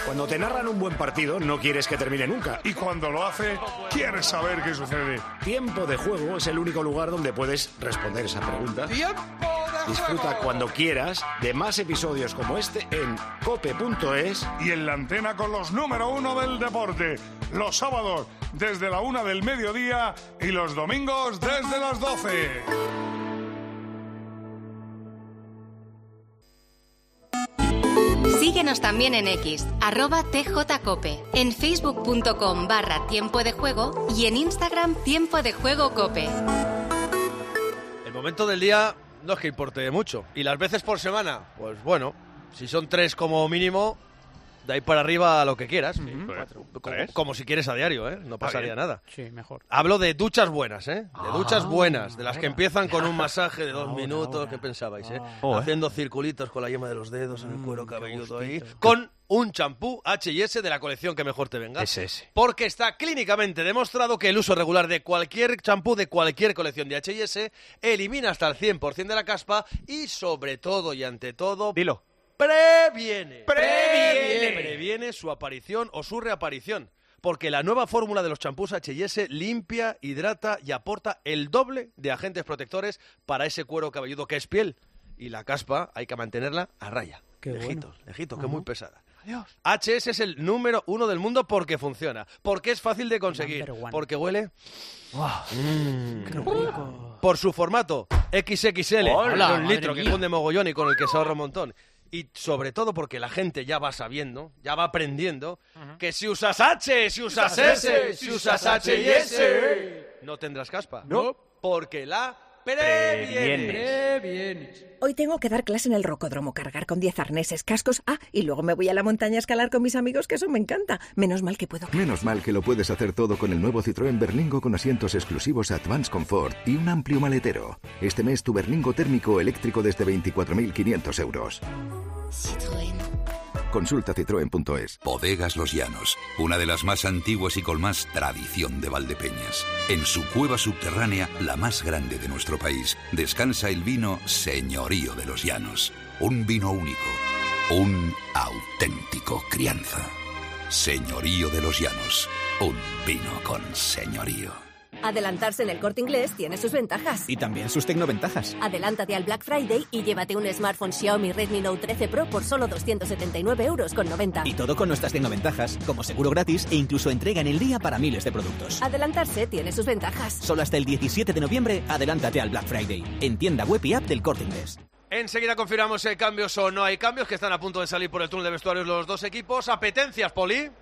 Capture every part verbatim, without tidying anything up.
Cuando te narran un buen partido, no quieres que termine nunca. Y cuando lo hace, quieres saber qué sucede. Tiempo de Juego es el único lugar donde puedes responder esa pregunta. ¡Tiempo de Disfruta juego! cuando quieras de más episodios como este en cope punto es. Y en la antena con los número uno del deporte. Los sábados desde la una del mediodía y los domingos desde las doce. Síguenos también en X, arroba tjcope, en facebook.com barra tiempo de juego y en Instagram tiempo de juego cope. El momento del día no es que importe mucho. Y las veces por semana, pues bueno, si son tres como mínimo, de ahí para arriba lo que quieras. Sí, cuatro, como, como si quieres a diario, ¿eh? No pasaría nada. Sí, mejor. Hablo de duchas buenas, ¿eh? De ah, duchas buenas, de las ahora. que empiezan con un masaje de dos Ahora, minutos. ahora. ¿Qué pensabais, eh? Ah. Haciendo circulitos con la yema de los dedos en el cuero Mm, cabelludo ahí. gustito. Con un champú H y S de la colección que mejor te venga. Ese, ese. Porque está clínicamente demostrado que el uso regular de cualquier champú de cualquier colección de H y S elimina hasta el cien por ciento de la caspa y sobre todo y ante todo... Dilo. Previene. Previene. Previene su aparición o su reaparición. Porque la nueva fórmula de los champús H y S limpia, hidrata y aporta el doble de agentes protectores para ese cuero cabelludo que es piel. Y la caspa hay que mantenerla a raya. Qué lejitos, bueno. lejitos, Ajá. que es muy pesada. Adiós. H S es el número uno del mundo porque funciona. Porque es fácil de conseguir. Number one. Porque huele... Wow. Mm. Qué rico. Por su formato equis equis ele, Hola, de un madre litro que mía. cunde mogollón y con el que se ahorra un montón. Y sobre todo porque la gente ya va sabiendo, ya va aprendiendo, uh-huh. que si usas H, si usas S, si usas H y S, no tendrás caspa. No. Porque la previene. Previenes. Hoy tengo que dar clase en el rocódromo, cargar con diez arneses, cascos, ah, y luego me voy a la montaña a escalar con mis amigos, que eso me encanta. Menos mal que puedo... Menos mal que lo puedes hacer todo con el nuevo Citroën Berlingo con asientos exclusivos Advance Comfort y un amplio maletero. Este mes tu Berlingo térmico eléctrico desde veinticuatro mil quinientos euros. Citroën. Consulta citroen punto es. Bodegas Los Llanos, una de las más antiguas y con más tradición de Valdepeñas. En su cueva subterránea, la más grande de nuestro país, descansa el vino Señorío de los Llanos. Un vino único, un auténtico crianza. Señorío de los Llanos, un vino con señorío. Adelantarse en el Corte Inglés tiene sus ventajas. Y también sus tecnoventajas. Adelántate al Black Friday y llévate un smartphone Xiaomi Redmi Note trece Pro por solo doscientos setenta y nueve euros con noventa. Y todo con nuestras tecnoventajas, como seguro gratis e incluso entrega en el día para miles de productos. Adelantarse tiene sus ventajas. Solo hasta el diecisiete de noviembre, adelántate al Black Friday. En tienda web y app del Corte Inglés. Enseguida confirmamos si hay cambios o no hay cambios, que están a punto de salir por el túnel de vestuarios los dos equipos. ¿Apetencias, Poli?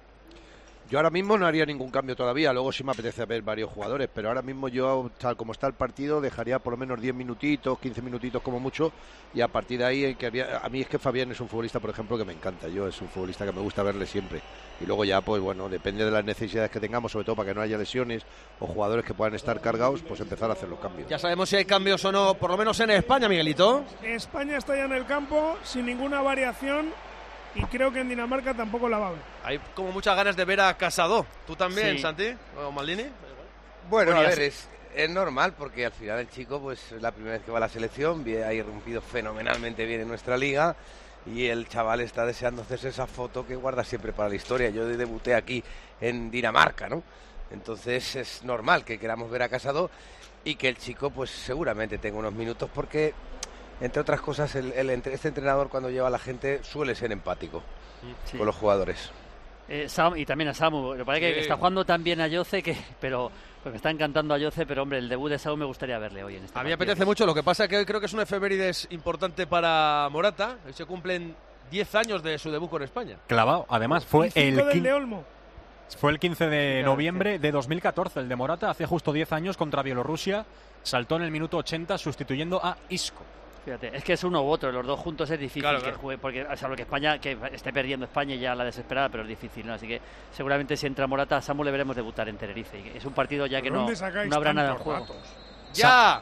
Yo ahora mismo no haría ningún cambio todavía, luego sí me apetece ver varios jugadores, pero ahora mismo yo, tal como está el partido, dejaría por lo menos diez minutitos, quince minutitos como mucho, y a partir de ahí, que había, a mí es que Fabián es un futbolista, por ejemplo, que me encanta, yo es un futbolista que me gusta verle siempre, y luego ya, pues bueno, depende de las necesidades que tengamos, sobre todo para que no haya lesiones o jugadores que puedan estar cargados, pues empezar a hacer los cambios. Ya sabemos si hay cambios o no, por lo menos en España, Miguelito. España está ya en el campo, sin ninguna variación. Y creo que en Dinamarca tampoco la va a ver. Hay como muchas ganas de ver a Casado. ¿Tú también, Sí. Santi? ¿O Maldini? Bueno, a Bueno, ver, es, es normal porque al final el chico pues es la primera vez que va a la selección, vie- ha irrumpido fenomenalmente bien en nuestra liga y el chaval está deseando hacerse esa foto que guarda siempre para la historia. Yo debuté aquí en Dinamarca, ¿no? Entonces es normal que queramos ver a Casado y que el chico pues seguramente tenga unos minutos porque, entre otras cosas, el, el, entre- este entrenador cuando lleva a la gente suele ser empático Sí. con los jugadores. Eh, Sam, y también a Samu. Lo que pasa es que Sí. está jugando tan bien a Yoce que, pero pues me está encantando a Yoce, pero hombre, el debut de Samu me gustaría verle hoy en este A mí me partido. apetece mucho, lo que pasa es que hoy creo que es un efemérides importante para Morata. Hoy se cumplen diez años de su debut con España. Clavado. Además, fue Y cinco el, del quin- de Olmo. fue el quince de Claro, noviembre de dos mil catorce, el de Morata, hace justo diez años contra Bielorrusia. Saltó en el minuto ochenta sustituyendo a Isco. Fíjate, es que es uno u otro, los dos juntos es difícil Claro, que claro. juegue, porque o sea, lo que España, que esté perdiendo España ya la desesperada, pero es difícil, ¿no? Así que seguramente si entra Morata, a Samu le veremos debutar en Tenerife. Y es un partido ya que ¿De no, dónde sacáis no habrá nada en tantos juego. datos? ¡Ya!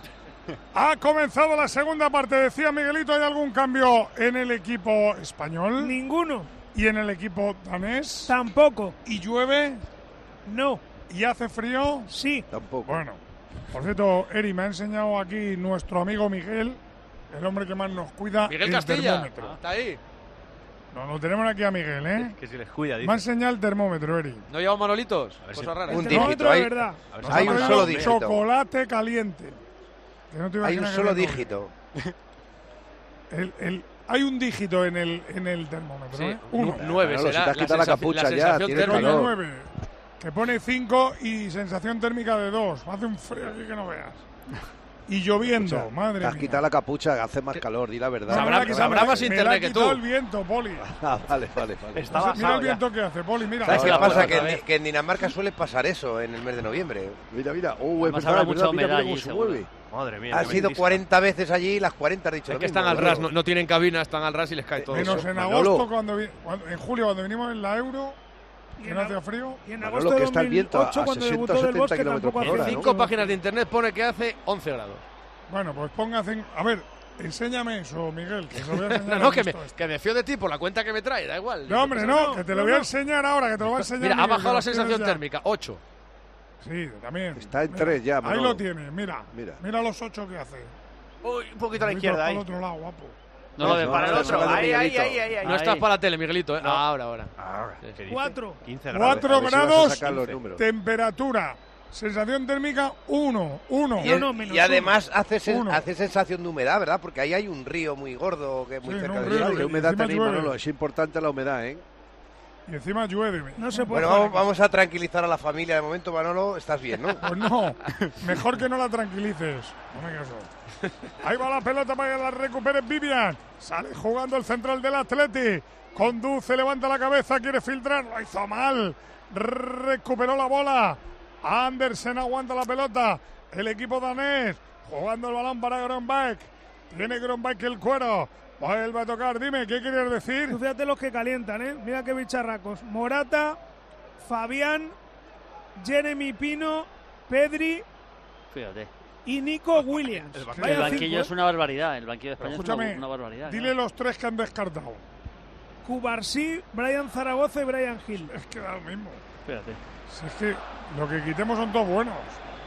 Ha comenzado la segunda parte. Decía Miguelito, ¿hay algún cambio en el equipo español? Ninguno. ¿Y en el equipo danés? Tampoco. ¿Y llueve? No. ¿Y hace frío? Sí. Tampoco. Bueno, por cierto, Eri, me ha enseñado aquí nuestro amigo Miguel, el hombre que más nos cuida, Miguel el Castilla. termómetro. Ah, está ahí. No, lo tenemos aquí a Miguel, ¿eh? Que si les cuida, dice. Me ha enseñado el termómetro, Eri. ¿No llevamos manolitos? A ver Cosas si- raras. Un El dígito, termómetro de hay- verdad. a ver si- Nos hay ha un traído solo dígito. chocolate caliente. Que no te Hay un imaginas que solo me come. dígito. El, el, hay un dígito en el, en el termómetro, Sí, ¿eh? Uno. nu- nueve Manolo, será si te has la, quitado la sensaci- capucha la ya, sensación tienes térmica. calor. nueve. Que pone cinco y sensación térmica de dos. Hace un frío aquí que no veas. Y lloviendo, Escucha, madre te has mía. quitado la capucha, hace más calor, di la verdad. No, me la ha Sabrá- quitado- sabrá me- más me internet la ha que quitado tú. el viento, Poli. Ah, vale, vale, vale. Está Mira basado el ya. viento que hace, Poli, mira. ¿Sabes qué la pasa? puerta Que otra en, vez. que en Dinamarca suele pasar eso en el mes de noviembre. Mira, mira. Uh, es Además verdad, habrá es mucha verdad, mira, humedad mira cómo allí, se seguro. mueve. Madre mía. Han qué sido mentista. cuarenta veces allí y las cuarenta han dicho Es lo que mismo, están al Manolo. ras, no, no tienen cabina, están al ras y les cae todo. Menos eso. en Manolo. agosto, cuando, vi- cuando- en julio, cuando vinimos en la Euro, Y que en no a- hacía frío. Y en Manolo, agosto de que está el viento a- dos mil ocho, a cuando sesenta, debutó del setenta Bosque, kilómetros tampoco por hacía hora, En ¿no? cinco páginas de internet pone que hace once grados. Bueno, pues ponga... cin- A ver, enséñame eso, Miguel, que se lo voy a enseñar. No, no, al que me, listo este. que me fío de ti por la cuenta que me trae, da igual. No, hombre, no, que te lo voy a enseñar ahora, que te lo voy a enseñar. Mira, ha Miguel, bajado que la lo tienes sensación ya. térmica, ocho. Sí, también. Está en Mira, tres ya, Ahí Manolo. lo tienes, mira. Mira. Mira los ocho que hace. Uy, un poquito a la Un poquito izquierda para ahí. el otro lado, guapo. No lo Eso, ves Para el Ahora otro. está Ahí, ahí, Miguelito. ahí, ahí, ahí. No Ahí. estás para la tele, Miguelito, ¿eh? No. Ahora, ahora. Ahora, ¿qué dice? Cuatro. quince grados. Cuatro A ver si vas a grados, sacar los números. temperatura, sensación térmica, uno, uno. Y, No, no, menos y además hace, sen- Uno. hace sensación de humedad, ¿verdad? Porque ahí hay un río muy gordo que es muy Sí, cerca no, de un río. allí. Mira, qué Y humedad encima tenéis, llueve. Manolo. Es importante la humedad, ¿eh? Y encima llueve. No se puede Bueno, jugar vamos, aquí. vamos a tranquilizar a la familia. De momento, Manolo, estás bien, ¿no? Pues no, mejor que no la tranquilices. No me caso. Ahí va la pelota para que la recupere Vivian. Sale jugando el central del Atleti. Conduce, levanta la cabeza, quiere filtrar. Lo hizo mal. Recuperó la bola. Andersen aguanta la pelota. El equipo danés jugando el balón para Gronbach. Tiene Gronbach el cuero. Vuelve a tocar. Dime, ¿qué querías decir? Tú fíjate los que calientan, ¿eh? Mira qué bicharracos. Morata, Fabián, Jeremy Pino, Pedri Fíjate. y Nico Williams. El Vaya banquillo cinco, es ¿eh? una barbaridad. El banquillo de Pero España es escúchame, una, una barbaridad. dile claro. los tres que han descartado. Cubarsí, Brian Zaragoza y Brian Hill. Es que da lo mismo. Fíjate. Si es que lo que quitemos son todos buenos.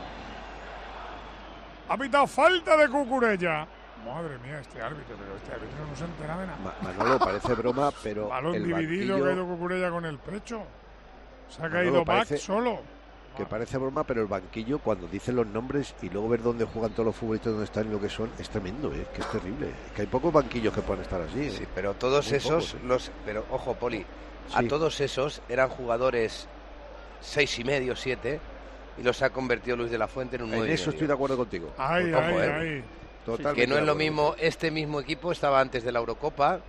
Ha pitado falta de Cucurella. Madre mía, este árbitro, pero este árbitro no se entera de nada. Ma- Manolo, parece broma, pero Balón el dividido, banquillo, que ha ido Cucurella con el pecho. Se ha Manolo, caído back parece- solo. que parece broma, pero el banquillo, cuando dicen los nombres y luego ver dónde juegan todos los futbolistas, dónde están y lo que son, es tremendo, ¿eh? Que es terrible. Es que hay pocos banquillos que puedan estar así. ¿eh? Sí, pero todos Muy esos, pocos, ¿eh? los, pero ojo, Poli, a Sí. todos esos eran jugadores seis y medio, siete, y los ha convertido Luis de la Fuente en un En nueve. y eso medio. estoy de acuerdo contigo. Ay, Ojo, ay, eh. ay. Totalmente Que no es de lo acuerdo mismo, este mismo equipo estaba antes de la Eurocopa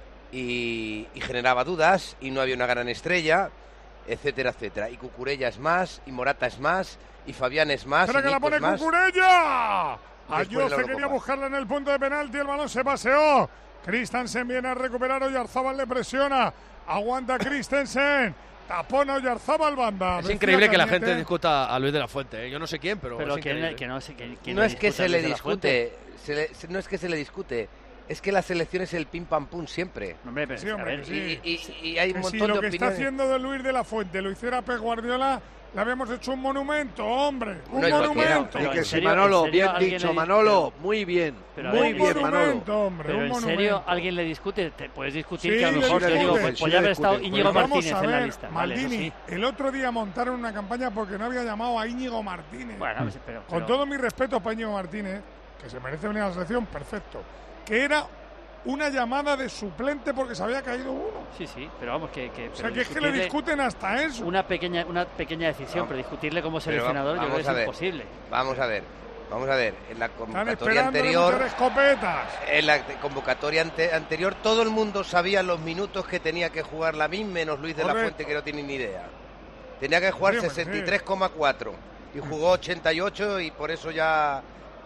y, y generaba dudas y no había una gran estrella, etcétera, etcétera. Y Cucurella es más, y Morata es más, y Fabián es más, ¡Espera y que la Nico pone es más. Cucurella! Después de la Ayoce quería Eurocopa. buscarla en el punto de penalti, el balón se paseó. Christensen viene a recuperar, Oyarzábal le presiona. Aguanta Christensen. Tapón a Oyarzábal, banda. Es increíble que la gente discuta a Luis de la Fuente, ¿eh? Yo no sé quién, pero, Pero es que, increíble. que no sé que, quién No le es que discuta a se le Luis de la Fuente. discute, se le- se- no es que se le discute, es que la selección es el pim pam pum siempre. Hombre, pero, Sí, a hombre, ver, sí. Y, y- y hay un Que si montón lo de que está opiniones. haciendo de Luis de la Fuente lo hiciera Pep Guardiola, le habíamos hecho un monumento, hombre. Un No, y cualquiera, monumento. Y Pero que en sí, serio, Manolo, ¿en serio bien alguien dicho, le- Manolo, muy bien, Pero a muy ver, un bien, Manolo. monumento, hombre. Pero un en monumento. serio, alguien le discute, te puedes discutir Sí, que a lo le mejor te discute. digo, Sí, pues le podría haber estado discuten. Íñigo Pues Martínez vamos a en la ver, lista. Vale, eso Maldini, sí. el otro día montaron una campaña porque no había llamado a Íñigo Martínez. Bueno, pues, pero, Con pero- todo mi respeto para Íñigo Martínez, que se merece venir a la selección, perfecto. Que era una llamada de suplente porque se había caído uno. Sí, sí, pero vamos, que... que O sea, pero que es que le discutirle discuten hasta eso. Una pequeña, una pequeña decisión, Vamos. pero discutirle como Pero seleccionador yo vamos creo que a es ver. imposible. Vamos a ver, vamos a ver. En la Están convocatoria esperando anterior, meter escopetas. en la te- convocatoria ante- anterior, todo el mundo sabía los minutos que tenía que jugar Lamin, menos Luis de la Correcto. Fuente, que no tiene ni idea. Tenía que jugar Sí, hombre, sesenta y tres coma cuatro y jugó ochenta y ocho y por eso ya,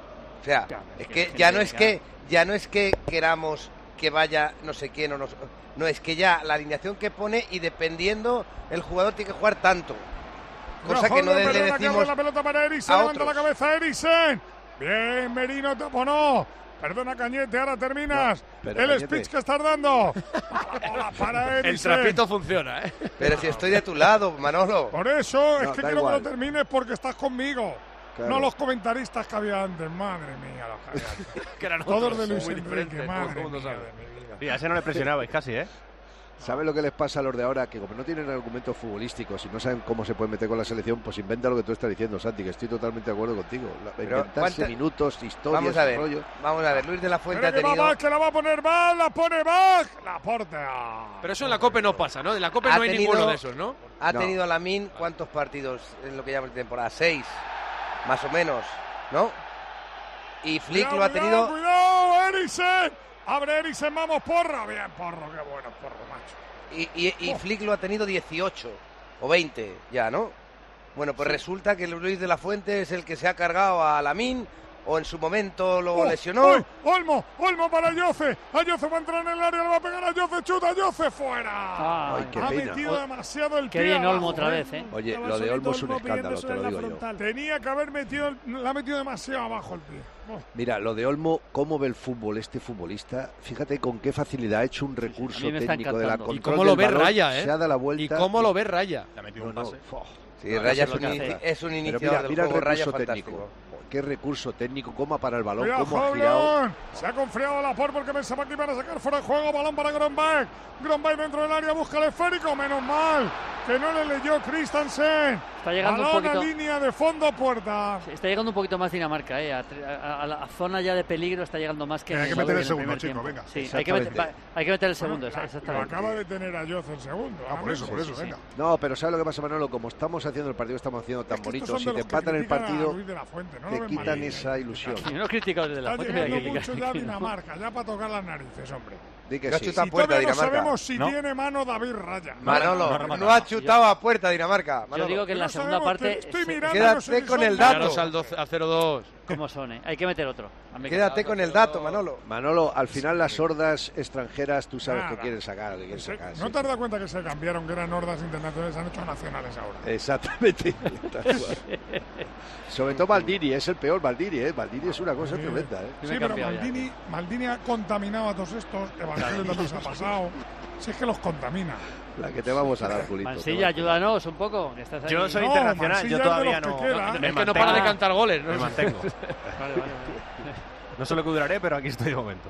o sea, Claro, es que que la ya gente no es ya- que ya no es que queramos que vaya no sé quién o no, no es que ya la alineación que pone y dependiendo el jugador tiene que jugar tanto. Cosa que no Rajola, le, le perdona, que abre decimos la pelota para Eriksen, a levanta otros. la cabeza Eriksen. Bien, Merino taponó. Perdona, Cañete, ahora terminas. pero el Cañete. speech que estás dando. La bola para El Eriksen. trapito funciona, ¿eh? Pero si estoy de tu lado, Manolo. Por eso es No, que da quiero igual. que lo termines porque estás conmigo. Claro. No los comentaristas que había antes. Madre mía, los que había. Que eran Todos otros, de Luis muy Enrique, diferentes, madre todo el mundo mía sabe. de mi vida. Sí, a ese no le presionabais casi, ¿eh? ¿Sabes lo que les pasa a los de ahora? Que como no tienen argumentos futbolísticos y no saben cómo se pueden meter con la selección, pues inventa lo que tú estás diciendo, Santi, que estoy totalmente de acuerdo contigo. La, Pero, inventarse ¿cuánta... minutos, historias, vamos a ver, rollos. Vamos a ver, Luis de la Fuente Pero ha que tenido... va Bach, que la va a poner Bach, la pone Bach, la porta. Pero eso en la COPE no pasa, ¿no? En la COPE Ha no hay tenido- ninguno de esos, ¿no? Ha No. tenido Lamine, ¿cuántos partidos en lo que llama de temporada? Seis, más o menos, ¿no? Y Flick Cuidado, lo ha cuidado, tenido... Cuidado, Eriksen. Abre Eriksen, vamos, Porro. Bien, Porro, qué bueno, Porro, macho. Y, y, y Flick lo ha tenido dieciocho o veinte ya, ¿no? Bueno, pues Sí. resulta que Luis de la Fuente es el que se ha cargado a Lamine, o en su momento lo Oh, lesionó. ¡Uy! Olmo, Olmo para Yoce. A Yoce va a entrar en el área, le va a pegar a Yoce, chuta, Yoce fuera. Ay, qué ha pena. metido demasiado el Qué pie bien abajo, Olmo otra vez, ¿eh? Oye, Estaba lo de solito Olmo es un Olmo escándalo, te pidiéndoselo lo en la digo yo. frontal. Tenía que haber metido, la ha metido demasiado abajo el pie. Oh. Mira, lo de Olmo, cómo ve el fútbol este futbolista, fíjate con qué facilidad ha hecho un recurso a mí me está técnico de la encantando. control Y cómo lo del ve balón, Raya, ¿eh? se ha dado la vuelta. Y cómo lo ve Raya. Le ha metido No, un no, pase. fo. Sí, Raya es lo un, que inici- hace. es un Pero iniciador mira, del mira el juego, Raya recurso fantástico. técnico. Qué recurso técnico, cómo ha parado el balón, Cuidado, cómo ha girado. Haaland. Se ha confriado la por porque pensaba que iban a sacar fuera de juego. Balón para Grombeck. Grombeck dentro del área, busca el esférico. Menos mal que no le leyó Christensen. Está llegando un Balón a poquito- línea de fondo, puerta. Está llegando un poquito más Dinamarca, ¿eh? A, a- a la zona ya de peligro está llegando más que... Hay en que el- meter el en segundo, primer chico, tiempo. venga. Sí, hay que, meter, Exactamente. va- hay que meter el segundo, Bueno, la- exactamente. Lo acaba de tener a Yoce el segundo. Ah, por eso, por eso, Sí, sí, venga. No, pero ¿sabes lo que pasa, Manolo? Como estamos haciendo el partido, estamos haciendo tan Es que estos bonito, son si de te los que empatan el critican a partido, Luis de la Fuente, ¿no? te Lo ven quitan mal. esa ilusión. Yo no critico desde la Está fuente, mira, llegando que- mucho que- ya a que- Dinamarca, ya para tocar las narices, hombre. Di que No ha sí. chutado Si puerta todavía no Dinamarca. sabemos si No. tiene mano David Raya. Manolo, no, no ha chutado a puerta Dinamarca. Yo Manolo. digo que en la No segunda sabemos, parte... te- estoy se- mirando, Quédate no sé si con son el manos. dato. Miraros al doce- al cero dos. ¿Cómo son, eh? Hay que meter otro. Hazme Quédate caso. con el dato, Manolo. Manolo, al final las hordas extranjeras, tú sabes Nada. que quieren sacar, lo que quieren Se- sacar. ¿No sí. te has dado cuenta que se cambiaron, que eran hordas internacionales, han hecho nacionales ahora? Exactamente. Tal cual. Sobre todo Maldini, es el peor Maldini, ¿eh? Maldini es una cosa Sí. tremenda, ¿eh? Sí, Sí, me he pero cambiado ya. Maldini, Maldini ha contaminado a todos estos. Evangelio también se ha pasado. Si es que los contamina. La que te vamos a dar, Julito. Mansilla, ayúdanos un poco. Que estás ahí. Yo soy No, internacional, Mansilla yo es de todavía los no. que queda. me Es que no mantengo. para de cantar goles, ¿no? Me mantengo. Vale, vale, vale. No sé lo que duraré, pero aquí estoy de momento.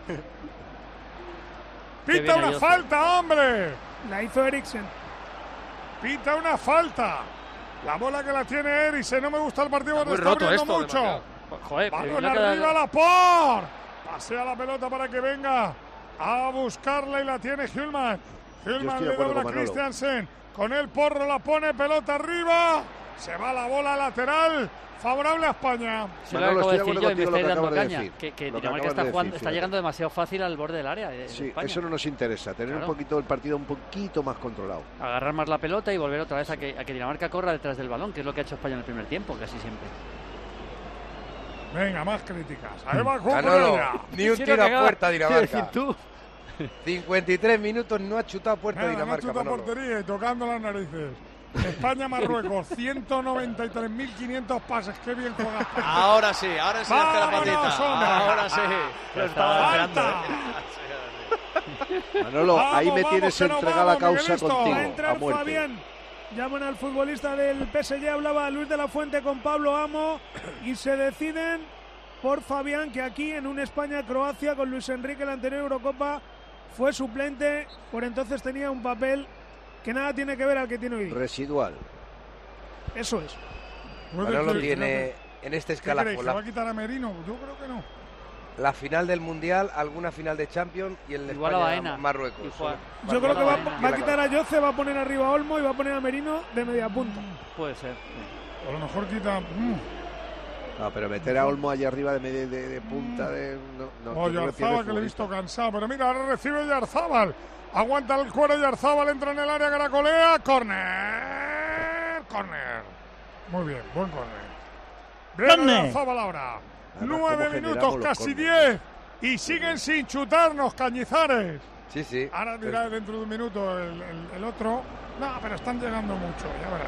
Qué ¡Pita bien una Ayoce. falta, hombre! La hizo Eriksen. ¡Pita una falta! La bola que la tiene Eriksen. No me gusta el partido porque Muy está roto abriendo esto, mucho. demasiado. Joder, Balón no queda- arriba, la por. Pasea la pelota para que venga a buscarla y la tiene Hillman. Yo Hillman estoy de le acuerdo dobla a con Manolo. Christiansen. Con el Porro la pone, pelota arriba. Se va la bola lateral. Favorable a España. Sí, lo Manolo, acabo estoy de de decir acuerdo yo y me contigo lo estáis que dando acabas de caña. decir. Que, que Lo que Dinamarca acabas está, de jugando, decir, está fíjate. llegando demasiado fácil al borde del área. de- de Sí, España. eso no nos interesa, tener Claro. un poquito el partido un poquito más controlado. Agarrar más la pelota y volver otra vez a que, a que Dinamarca corra detrás del balón, que es lo que ha hecho España en el primer tiempo, casi siempre. Venga, más críticas. Ahí va Manolo, Cucurella. ni un Sí, tiro lo a que puerta acaba- quiero decir Dinamarca. tú. cincuenta y tres minutos, no ha chutado a puerta Nada, no Dinamarca, chuta Manolo. portería y tocando las narices. España-Marruecos, ciento noventa y tres mil quinientos pases. Qué bien juega España. Ahora sí, ahora enseñaste la Vámonos, patita. hombre. Ahora sí. Lo estaba esperando, ¡Falta! ¿eh? Manolo, Vamos, ahí me vamos, tienes que no entregada vamos, causa Miguelito. Va a contigo, a entrar muerte. Fabián. Llaman al futbolista del P S G. Hablaba Luis de la Fuente con Pablo Amo. Y se deciden por Fabián, que aquí en un España-Croacia con Luis Enrique, la anterior Eurocopa, fue suplente. Por entonces tenía un papel que nada tiene que ver al que tiene hoy día. Residual. Eso es. Manolo tiene en este ¿Qué creéis? escalafón ¿Se la, va a quitar a Merino? Yo creo que no. la final del Mundial, alguna final de Champions y el Igual a Baena. España-Marruecos. Y juega- Yo creo que va, Baena. va a quitar a Yoce, va a poner arriba a Olmo y va a poner a Merino de media punta. Puede ser. A lo mejor quita. mm. No, pero meter a Olmo allá arriba de, media- de, de punta de. No, no, O yo creo que pierde Yarzábal, que le he futbolista. visto cansado. Pero mira, ahora recibe Yarzábal. Aguanta el cuero Yarzábal, entra en el área, caracolea. Corner. Corner. Muy bien, buen corner. Bien, Corner. Yarzábal ahora. Además, Nueve cómo minutos, generamos los casi corners. diez. Y siguen sin chutarnos, Cañizares. Sí, sí. Ahora dirá dentro de un minuto el, el- el otro. No, pero están llegando mucho,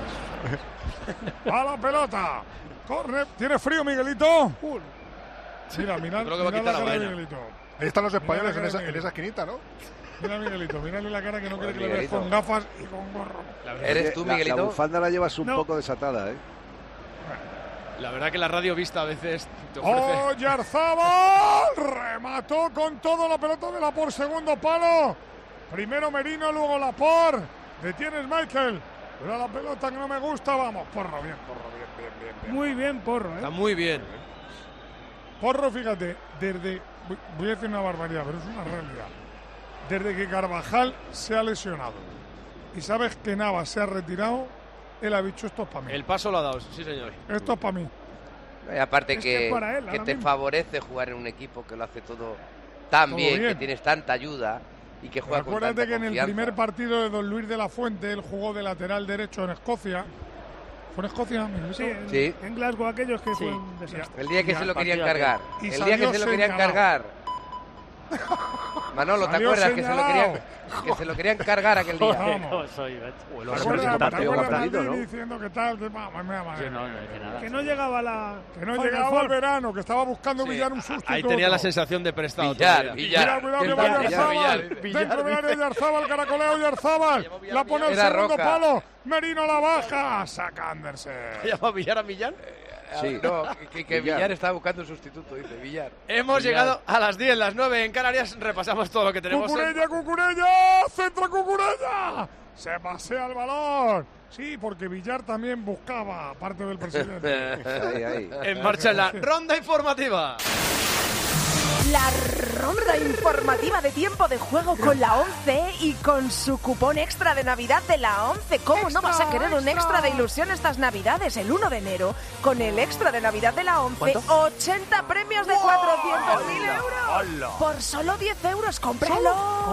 ya verás. A la pelota. Corre. ¿Tiene frío, Miguelito? Mira, mira, Creo que va a mira quitar la la cara de vaina. Miguelito. Ahí están los españoles Mira en la esa, cara en de esa esquinita, ¿no? Mira, Miguelito, mírale la cara que no quiere que le veas Miguelito. con gafas y con gorro. La verdad, ¿Eres tú, La- La, Miguelito? bufanda la llevas un No. poco desatada, ¿eh? la verdad que la radio vista a veces te ofrece. ¡Oh, Yarzábal! Remató con todo la pelota de la por segundo palo. Primero Merino, luego Laporte. Detienes Michael. Pero la pelota que no me gusta, vamos. Porro, bien, Porro, bien, bien, bien. bien. Muy bien, Porro, ¿eh? Está muy bien. Porro, fíjate, desde... Voy a decir una barbaridad, pero es una realidad. Desde que Carvajal se ha lesionado y sabes que Navas se ha retirado, él ha dicho esto es para mí. El paso lo ha dado, sí señor. Esto es para mí. Y aparte Es que, que para él, que ahora te mismo. favorece jugar en un equipo que lo hace todo tan Todo bien, bien. que tienes tanta ayuda y que juega con tanta Acuérdate que en el confianza. primer partido de Don Luis de la Fuente él jugó de lateral derecho en Escocia. ¿Fue en Escocia? Miguelito? Sí, en, Sí. en Glasgow aquellos que Sí. fue un desastre. El día que Y se al lo querían partido cargar. Y El día salió que se lo querían señalado. cargar. Manolo, ¿te Salió acuerdas que se, lo señalado. querían, que se lo querían cargar aquel día? Vamos. ¿Cómo soy, macho? Uy, ¿Te lo ha acuerdas, representado ¿te partido acuerdas completito, Maldini ¿no? diciendo que tal? Que, mamá, mamá, mamá, Yo no, no dije nada. Que no llegaba la... que no Final llegaba Four. el verano, que estaba buscando Sí. Villar un sustituto. Ahí tenía la sensación de prestado. Villar, todavía. Villar. Cuidado, cuidado, que Villar, va Villar, Yarzábal. Villar, Dentro del área Yarzábal, caracoleo Yarzábal. La pone al Era segundo Roca. palo. Merino la baja. Saca Andersen. ¿Llama Villar a Millán? Sí. No, que, que Villar. Villar estaba buscando un sustituto, dice Villar. Hemos Villar. llegado a las diez, las nueve en Canarias. Repasamos todo lo que tenemos. en- Cucurella, Cucurella. Centro Cucurella. Se pasea el balón. Sí, porque Villar también buscaba, aparte del presidente. Ahí, ahí. En marcha en la ronda informativa. La ronda informativa de tiempo de juego con la ONCE y con su cupón extra de Navidad de la ONCE. ¿Cómo no vas a querer un extra de ilusión estas Navidades? El uno de enero, con el extra de Navidad de la ONCE, ochenta premios de cuatrocientos mil euros. Por solo diez euros, cómpralo.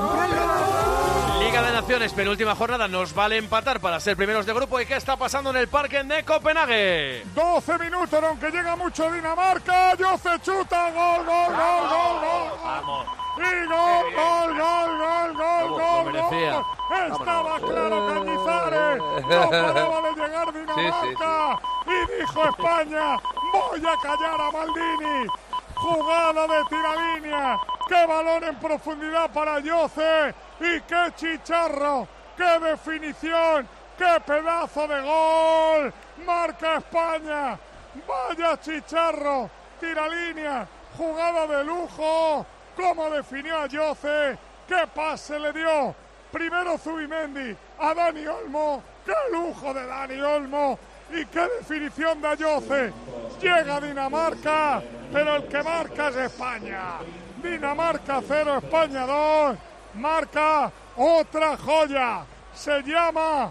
Cómpralo. Liga de Naciones, penúltima jornada. Nos vale empatar para ser primeros de grupo. ¿Y qué está pasando en el parque de Copenhague? doce minutos, aunque llega mucho Dinamarca. Jose chuta. Gol, gol, gol, gol, gol. Vamos. Y gol, gol, gol, gol, gol, Lo gol, merecía. gol. Estaba claro Cañizares. No paraba de llegar Dinamarca. Y dijo España, voy a callar a Maldini. Jugada de tiralínea. Qué balón en profundidad para Jose. Y qué chicharro. Qué definición. Qué pedazo de gol. Marca España. Vaya chicharro. Tiralínea. Jugada de lujo. Cómo definió a Jose. Qué pase le dio. Primero Zubimendi a Dani Olmo. Qué lujo de Dani Olmo. Y qué definición de Jose. Llega Dinamarca, pero el que marca es España. Dinamarca cero, España dos. Marca otra joya. Se llama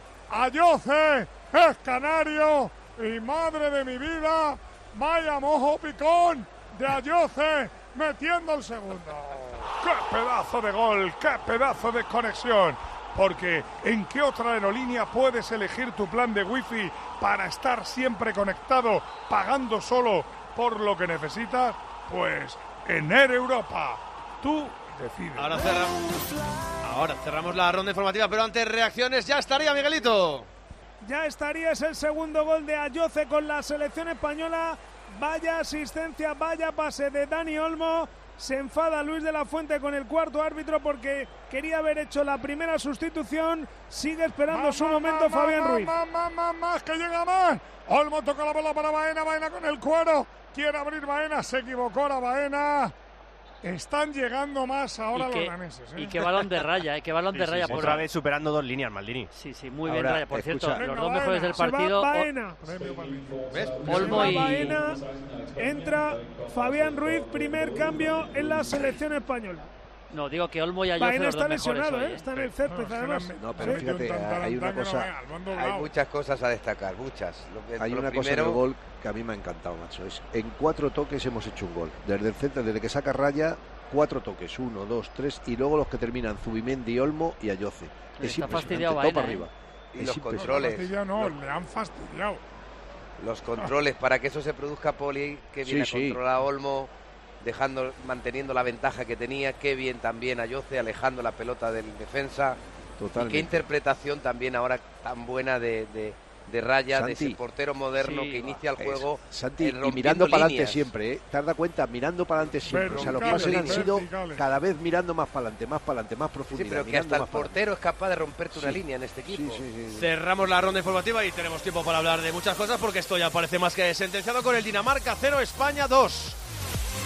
Ayoce, es canario. Y madre de mi vida, vaya mojo picón de Ayoce metiendo el segundo. ¡Qué pedazo de gol! ¡Qué pedazo de conexión! Porque ¿en qué otra aerolínea puedes elegir tu plan de wifi para estar siempre conectado, pagando solo por lo que necesitas? Pues en Air Europa. Tú decides. Ahora cerramos, ahora cerramos la ronda informativa, pero antes reacciones. Ya estaría, Miguelito. Ya estaría, es el segundo gol de Ayoce con la selección española. Vaya asistencia, vaya pase de Dani Olmo. Se enfada Luis de la Fuente con el cuarto árbitro porque quería haber hecho la primera sustitución. Sigue esperando Más, su más, momento más, Fabián más, Ruiz. Más, más, más, más, que llega más. Olmo toca la bola para Baena, Baena con el cuero. Quiere abrir Baena, se equivocó la Baena. Están llegando más ahora y los qué, daneses. ¿eh? y qué balón de raya, ¿eh? Qué balón de Sí, raya. sí, por otra vez superando dos líneas, Maldini. Sí, sí, muy bien Ahora, raya. Por escucha. cierto, los Venga, dos mejores Baena, del Se va partido, o- Baena. Premio para mí. ¿Ves? Olmo Se y... va Baena. Entra Fabián Ruiz, primer cambio en la selección española. No, digo que Olmo y Ayoce Baena los está dos mejores lesionado, hoy, ¿eh? ¿eh? Está en el césped, además. No, pero fíjate, hay una cosa, Hay muchas cosas a destacar, muchas. Lo que, hay lo una cosa primero, en el gol que a mí me ha encantado, macho. Es, en cuatro toques hemos hecho un gol. Desde el centro, desde que saca raya, cuatro toques. Uno, dos, tres. Y luego los que terminan Zubimendi, Olmo y Ayoce. Le Es está impresionante, fastidiado todo Baena, para ¿eh? arriba. Y Es los impresionante. controles. Fastidiado no, Los- le han fastidiado. Los controles, para que eso se produzca, Poli, que viene Sí, a sí. controlar a Olmo, dejando, manteniendo la ventaja que tenía, qué bien también Ayoce, alejando la pelota del defensa. Totalmente. Y qué interpretación también ahora tan buena de, de, de Raya, de Santi. ese portero moderno Sí, que inicia el Es- juego. Santi, eh, y rompiendo mirando para adelante líneas. siempre, ¿eh? ¿Te has dado cuenta? Mirando para adelante siempre. O sea, los Verticales, pases han sido verticales. cada vez mirando más para adelante, más para adelante, más Sí, profundidad. pero que mirando hasta el más para adelante. portero es capaz de romperte una Sí. línea en este equipo. Sí, sí, sí, sí. Cerramos la ronda informativa y tenemos tiempo para hablar de muchas cosas porque esto ya parece más que sentenciado con el Dinamarca cero, España dos.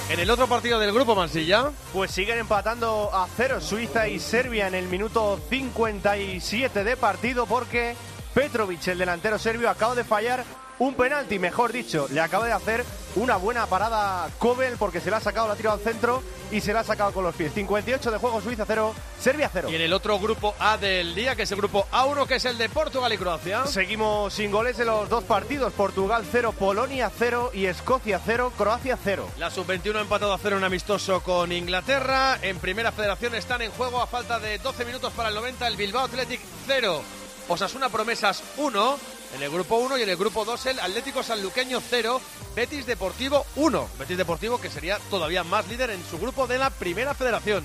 En el otro partido del grupo, Mansilla. Pues siguen empatando a cero Suiza y Serbia en el minuto cincuenta y siete de partido, porque Petrovic, el delantero serbio, acaba de fallar un penalti, mejor dicho, le acaba de hacer una buena parada Kobel, porque se la ha sacado, la ha tirado al centro y se la ha sacado con los pies. cincuenta y ocho de juego, Suiza cero, Serbia cero. Y en el otro grupo A del día, que es el grupo A uno, que es el de Portugal y Croacia. Seguimos sin goles en los dos partidos. Portugal cero, Polonia cero y Escocia cero, Croacia cero. La sub veintiuno ha empatado a cero un amistoso con Inglaterra. En Primera Federación están en juego a falta de doce minutos para el noventa el Bilbao Athletic cero, Osasuna Promesas uno. En el grupo uno y en el grupo dos el Atlético Sanluqueño cero, Betis Deportivo uno. Betis Deportivo, que sería todavía más líder en su grupo de la Primera Federación.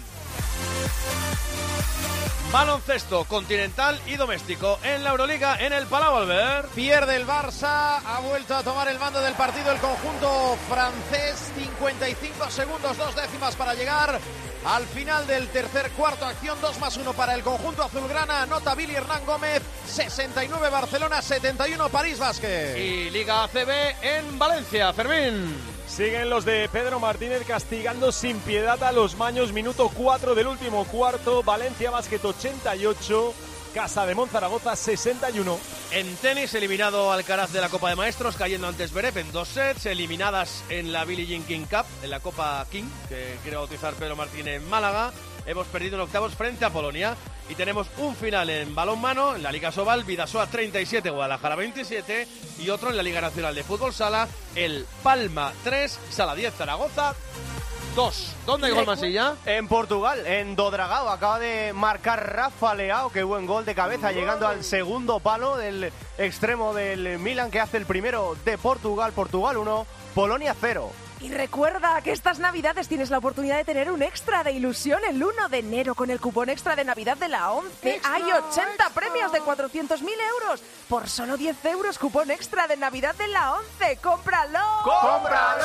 Baloncesto continental y doméstico en la Euroliga, en el Palau Albert. Pierde el Barça, ha vuelto a tomar el mando del partido el conjunto francés. cincuenta y cinco segundos, dos décimas para llegar al final del tercer cuarto. Acción dos más uno para el conjunto azulgrana. Anota Billy Hernán Gómez. sesenta y nueve Barcelona, setenta y uno París Basket. Y Liga A C B en Valencia, Fermín. Siguen los de Pedro Martínez castigando sin piedad a los maños. Minuto cuatro del último cuarto. Valencia Basket ochenta y ocho. Casa de Monzaragoza sesenta y uno. En tenis, eliminado Alcaraz de la Copa de Maestros, cayendo ante Zverev en dos sets. Eliminadas en la Billie Jean King Cup, en la Copa King, que quiere bautizar Pedro Martínez en Málaga. Hemos perdido en octavos frente a Polonia. Y tenemos un final en balonmano, en la Liga Sobal, Bidasoa treinta y siete, Guadalajara veintisiete. Y otro en la Liga Nacional de Fútbol Sala, el Palma tres, Sala diez, Zaragoza dos. ¿Dónde hay gol, Masilla? En Portugal, en Dodragao. Acaba de marcar Rafa Leao. Qué buen gol de cabeza, llegando al segundo palo del extremo del Milan, que hace el primero de Portugal. Portugal uno, Polonia cero. Y recuerda que estas Navidades tienes la oportunidad de tener un extra de ilusión el uno de enero con el cupón extra de Navidad de la ONCE. Extra, Hay ochenta extra. premios de cuatrocientos mil euros. Por solo diez euros, cupón extra de Navidad de la ONCE. ¡Cómpralo! ¡Cómpralo!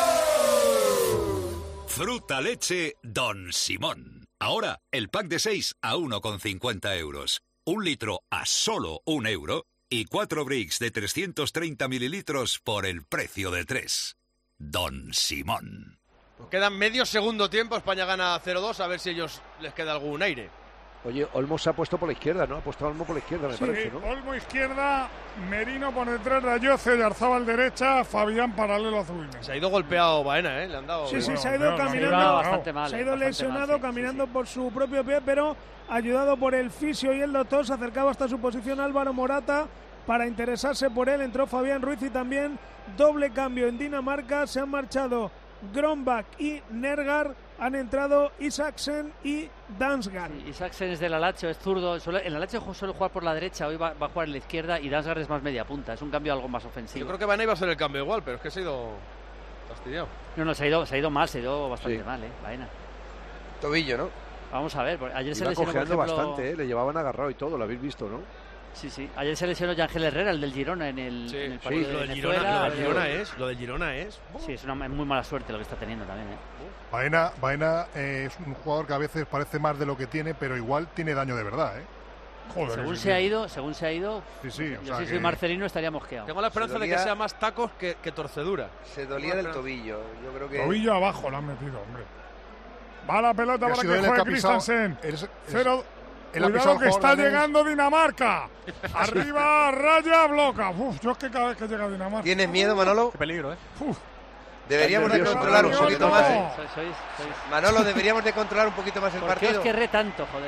Fruta leche Don Simón. Ahora el pack de seis a uno con cincuenta euros. Un litro a solo un euro. Y cuatro bricks de trescientos treinta mililitros por el precio de tres. Don Simón. Nos quedan medio segundo tiempo, España gana cero dos, a ver si ellos les queda algún aire. Oye, Olmo se ha puesto por la izquierda, ¿no? Ha puesto a Olmo por la izquierda, me sí, parece, ¿no? Olmo izquierda, Merino por detrás de Ayoce, Yarzábal derecha, Fabián paralelo a Zubina. Se ha ido golpeado Baena, ¿eh? Le han dado... Sí, sí, bueno, se ha ido no, caminando, se ha ido bastante mal, se ha ido bastante lesionado, mal, sí, caminando sí, sí. por su propio pie, pero ayudado por el fisio y el doctor, se acercaba hasta su posición Álvaro Morata para interesarse por él. Entró Fabián Ruiz y también doble cambio en Dinamarca. Se han marchado Gronbach y Nergar, han entrado Isaksen y Dansgaard. Sí, Isaksen es del Alacho, es zurdo. Suele, el Alacho suele jugar por la derecha, hoy va, va a jugar en la izquierda, y Dansgaard es más media punta. Es un cambio algo más ofensivo. Yo creo que Baena iba a ser el cambio igual, pero es que se ha ido fastidiado. No, no, se ha ido, se ha ido mal, se ha ido bastante Sí. mal, ¿eh? Baena. Tobillo, ¿no? Vamos a ver, ayer Iba se lesionó, por cojeando ejemplo... bastante, ¿eh? Le llevaban agarrado y todo, lo habéis visto, ¿no? Sí, sí. Ayer se lesionó Yángel Herrera, el del Girona, en el, Sí, en el sí, partido lo de del Venezuela. Girona, lo del Girona es, lo del Girona es. Sí, es una muy mala suerte lo que está teniendo también, ¿eh? Baena, Baena eh, es un jugador que a veces parece más de lo que tiene, pero igual tiene daño de verdad, ¿eh? Joder, según sí, se sí. ha ido, según se ha ido, Sí, sí, yo o sea si que- soy Marcelino estaría mosqueado. Tengo la esperanza de que sea más tacos que, que torcedura. Se dolía del tobillo. Yo creo que... Tobillo abajo lo han metido, hombre. Va la pelota Ha para sido que él el que juegue ha pisado- Christensen. él es- es- Cero. él ha pisado Cuidado el que está jugador danés. llegando Dinamarca. Arriba, raya, bloca. Uf, yo es que cada vez que llega Dinamarca. ¿Tienes miedo, Manolo? Qué peligro, ¿eh? Uf. Deberíamos de Nervioso, controlar un nervioso. poquito más. ¿eh? Sois, sois, sois- Manolo, deberíamos de controlar un poquito más el ¿Por qué partido. os querré tanto, joder?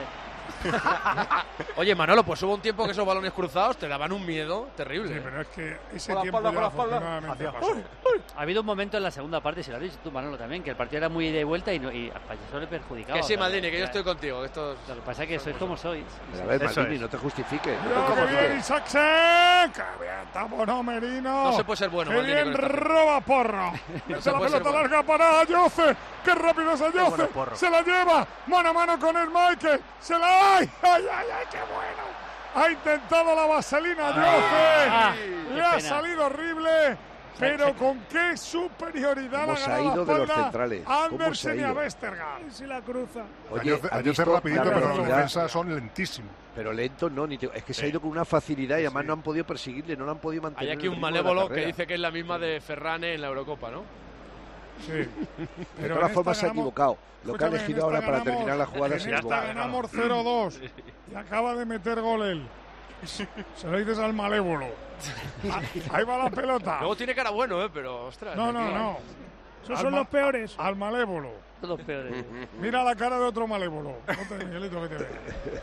Oye, Manolo, pues hubo un tiempo que esos balones cruzados te daban un miedo terrible. Sí, pero es que ese Con la tiempo espalda, ya con la espalda. afortunadamente Hacia- pasó. Ha habido un momento en la segunda parte, si lo has dicho tú, Manolo, también, que el partido era muy ida y vuelta y, no, y a Payaso le perjudicaba. Que sí, o sea, Maldini, que yo ya- estoy contigo. Esto es... Lo que pasa es que sois como sois. Pero a ver, Eso Maldini, es. no te justifiques. No te Cuidado que viene justifiques. Isaksen. Que bien, está bueno Merino. No se puede ser bueno, Qué Maldini, bien con esta gente. roba porro. Mete se la puede ser pelota bueno. larga para Ayoce. Qué rápido es Ayoce. bueno porro. Se la lleva. Mano a mano con el Michael. Se la... ¡Ay, ay, ay, ay, qué bueno! Ha intentado la vaselina Ayoce. Ah, Le qué ha pena. salido horrible. Pero con qué superioridad ¿Cómo ha se ha ganado ido la de los espalda centrales? ¿Cómo se ha Andersen y a ido? Westergaard. Y si la cruza. Oye, Ayoce- ¿has Ayoce visto rapidito, la pero los velocidad? defensas son lentísimos. Pero lento no, ni te- es que se ha ido con una facilidad y además no han podido perseguirle, no lo han podido mantener. Hay aquí el un ritmo de la malévolo que carrera. dice que es la misma de Ferrane en la Eurocopa, ¿no? Sí. De Pero todas en formas se ha esta ganamos- equivocado. Lo que ha Escúchame, elegido en ahora esta para ganamos- terminar la jugada en es el esta gol. ganamos cero dos y acaba de meter gol él. Se lo dices al malévolo. Ah, ahí va la pelota. Luego tiene cara bueno, ¿eh? Pero, ostras. No, no, aquí- no. Esos Al son ma- los peores. Al malévolo. Son los peores. Mira la cara de otro malévolo. Ponte, Miguelito, que te vea.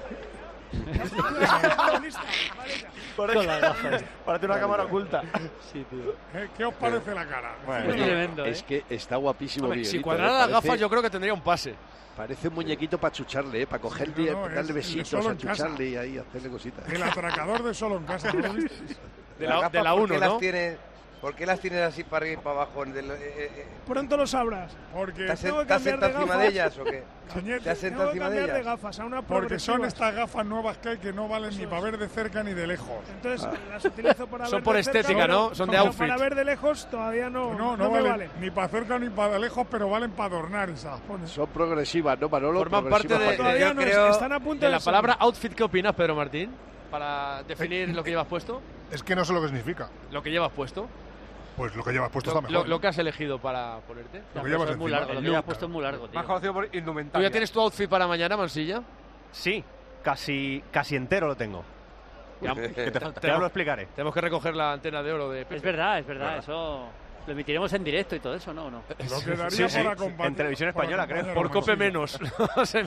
Parece, parece una cámara oculta. Sí, tío. ¿Qué, qué os parece la cara? Bueno, Tremendo, ¿eh? Es que está guapísimo. Hombre, si Miguelito, cuadrara ¿eh? las Parece- gafas, yo creo que tendría un pase. Parece un muñequito para chucharle, ¿eh? Para cogerle, No, no, darle es besitos, solo a en casa. chucharle y ahí hacerle cositas. El atracador de solo en casa. ¿No lo viste? De Las la, gafas, de la ¿por uno, qué ¿no? las tienes, ¿Por qué las tienes así para arriba y para abajo? De lo- eh, eh, Pronto lo sabrás. Porque, ¿Te has, tengo que te has cambiar sentado de encima gafas. de ellas o qué? Cañete, ¿Te has Tengo sentado que encima de cambiar de ellas? gafas a una porque son progresivas. estas gafas nuevas que hay que no valen ni Eso para es. ver de cerca ni de lejos. Entonces las utilizo para Son ver por de cerca, estética, pero- ¿no? Son de pero outfit. Para ver de lejos todavía no, No, no, no me valen vale. ni para cerca ni para lejos, pero valen para adornar y se las pones. Son progresivas, ¿no, Manolo? Forman parte Progresivas de, para- Todavía yo no, creo, están a punto de de la salir. palabra outfit. ¿Qué opinas, Pedro Martín? Para definir lo que llevas puesto. Es que no sé lo que significa. Lo que llevas puesto. Pues lo que llevas puesto Lo, está lo- mejor. lo que has elegido para ponerte. Lo Ya, que pero llevas es muy encima. largo. Lo El que ya has look. puesto es muy largo, tío. Más conocido por ¿Tú indumentaria. ya tienes tu outfit para mañana, Mansilla? Sí, casi, casi entero lo tengo. Ya, ¿Qué te falta? Ya Tenemos- lo explicaré. Tenemos que recoger la antena de oro de Pepe. Es verdad, es verdad. Eso lo emitiremos en directo y todo eso, ¿no? ¿O no? Lo que daría Sí, sí, por acompañar. en televisión española, creo. Por Cope menos. No sé.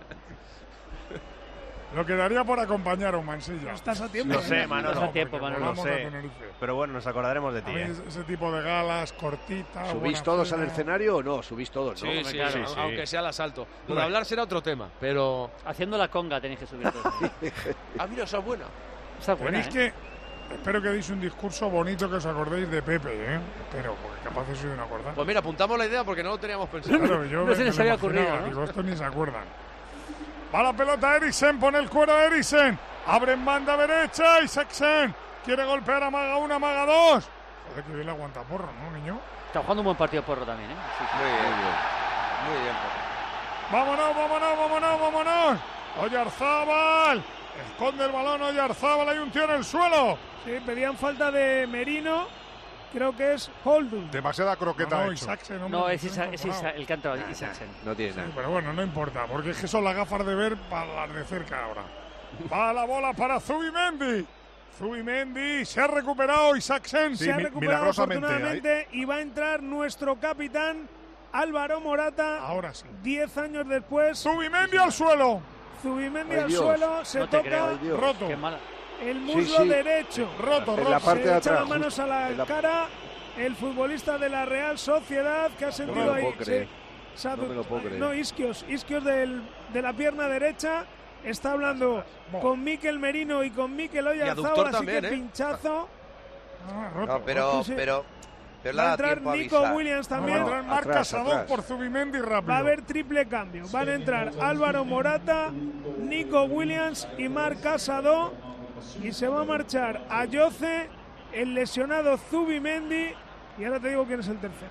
Lo que daría por acompañar a un Mansilla. Estás a tiempo. Lo sé, Manolo. Estás a tiempo, porque Manolo. Lo volamos a sé. Tenerife. Pero bueno, nos acordaremos de A ti. mí ¿eh? ese ese tipo de galas, cortitas. ¿Subís buena todos cena. al escenario o no? Subís todos, ¿no? Sí, sí, claro, sí, sí. aunque sea el asalto. Lo de Hombre. hablar será otro tema, pero... Haciendo la conga tenéis que subir todo. Ah, mira, esa es buena. Está buena, Tenéis ¿eh? que. Espero que deis un discurso bonito que os acordéis de Pepe, ¿eh? Espero, porque capaz soy de no acordar. Pues mira, apuntamos la idea porque no lo teníamos pensado. Claro, yo No me- se me les lo había imaginaba, ocurrido, ¿no? Digo, estos ni se acuerdan. Va la pelota Eriksen, pone el cuero a Eriksen. Abre en banda derecha y Saxen quiere golpear a Maga uno, a Maga dos. Joder, que bien le aguanta porro, ¿no, niño? Está jugando un buen partido Porro también, ¿eh? Sí, sí. Muy bien. Muy bien. Vámonos, vámonos, vámonos, vámonos. Oyarzábal. Esconde el balón Oyarzábal, hay un tío en el suelo. Sí, pedían falta de Merino. Creo que es Holdun. Demasiada croqueta No, ha no, hecho. Isaacsen, hombre, No, que es, se ha Isa, es Isa- incorporado. el que ha entrado, Isaacsen. No tiene Sí, nada. pero bueno, no importa, porque es que son las gafas de ver para las de cerca ahora. Va la bola para Zubimendi. Zubimendi se ha recuperado Isaacsen. Se ha recuperado afortunadamente y va a entrar nuestro capitán Álvaro Morata. Ahora sí. Diez años después. Zubimendi al suelo. Zubimendi Ay, al Dios. suelo. Se No te toca creo. Ay, Dios. Roto. Qué mala. el Sí, muslo sí. derecho. Roto, En roto. la parte Se de echa atrás, las manos justo. a la En la- cara el futbolista de la Real Sociedad que ha sentido me lo ahí. puedo creer. se- se ha- No me lo puedo creer. No, Isquios. Isquios del, de la pierna derecha. Está hablando con Mikel Merino y con Mikel aductor Oyarzábal, así también, que ¿eh? pinchazo. Ah, No, roto. pero, Sí, sí. pero, pero le Va a ha dado entrar tiempo a Nico avisar. Williams Va a también. entrar Marc atrás, Casador atrás. por Zubimendi rápido. Va a haber triple cambio. Van a entrar Álvaro Morata, Nico Williams y Marc Casado. Y se va a marchar a Yoce, el lesionado Zubimendi. Y ahora te digo quién es el tercero.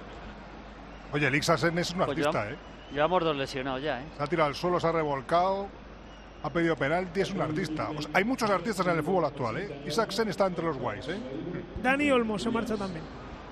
Oye, el Isaacsen es un Pues artista, llevamos- ¿eh? Llevamos dos lesionados ya, ¿eh? Se ha tirado al suelo, se ha revolcado, ha pedido penalti, es un artista. O sea, hay muchos artistas en el fútbol actual, ¿eh? Isaacsen está entre los guays, ¿eh? Dani Olmo se marcha también.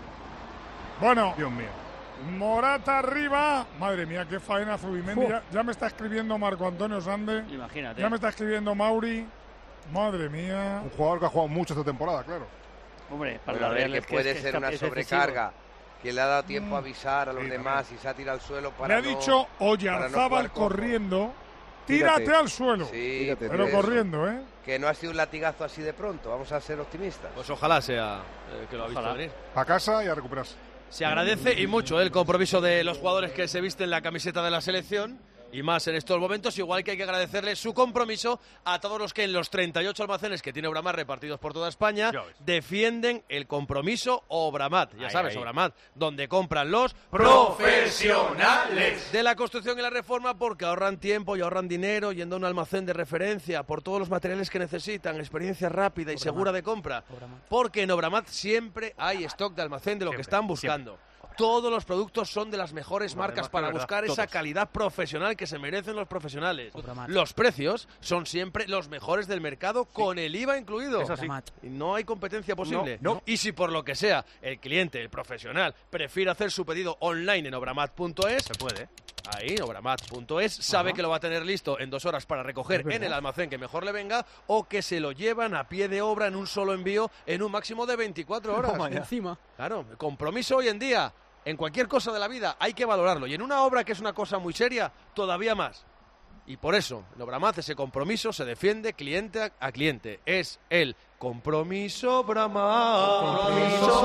Bueno, Dios mío. Morata arriba. Madre mía, qué faena Zubimendi. Fu. Ya, ya me está escribiendo Marco Antonio Sande. Imagínate. Ya me está escribiendo Mauri. Madre mía. Un jugador que ha jugado mucho esta temporada, claro. Hombre, para Bueno, la a ver, Real que es que puede es que ser está- una es decisivo. sobrecarga, que le ha dado tiempo a avisar a los Sí, demás y se ha tirado al suelo Le para ha no- dicho para no Oyarzábal jugar cojo. corriendo. Tírate. Tírate al suelo. Sí, Tírate, Pero eso. corriendo, ¿eh? Que no ha sido un latigazo así de pronto, vamos a ser optimistas. Pues ojalá sea eh, que lo ha visto Ojalá. venir. A casa y a recuperarse. Se agradece y mucho el compromiso de los jugadores que se visten la camiseta de la selección y más en estos momentos, igual que hay que agradecerle su compromiso a todos los que en los treinta y ocho almacenes que tiene Obramat repartidos por toda España Ya ves. defienden el compromiso Obramat. Ya Ahí, sabes, ahí. Obramat, donde compran los Profesionales. de la construcción y la reforma porque ahorran tiempo y ahorran dinero yendo a un almacén de referencia por todos los materiales que necesitan, experiencia rápida y segura de compra. Porque en Obramat siempre hay stock de almacén de lo que están buscando. todos los productos son de las mejores Vale, marcas más que para verdad, buscar esa todos. calidad profesional que se merecen los profesionales. Obramat. Los precios son siempre los mejores del mercado, con el I V A incluido. Eso sí. Y no hay competencia posible. No, no. Y si por lo que sea el cliente, el profesional, prefiere hacer su pedido online en obramat punto es, Se puede. ahí, obramat punto es, sabe Ajá. que lo va a tener listo en dos horas para recoger Es verdad. en el almacén que mejor le venga, o que se lo llevan a pie de obra en un solo envío en un máximo de veinticuatro horas. Toma ya. Encima. Claro, el compromiso hoy en día, en cualquier cosa de la vida, hay que valorarlo. Y en una obra que es una cosa muy seria, todavía más. Y por eso, en Obramat ese compromiso se defiende cliente a, a cliente. Es el compromiso Obramat. Compromiso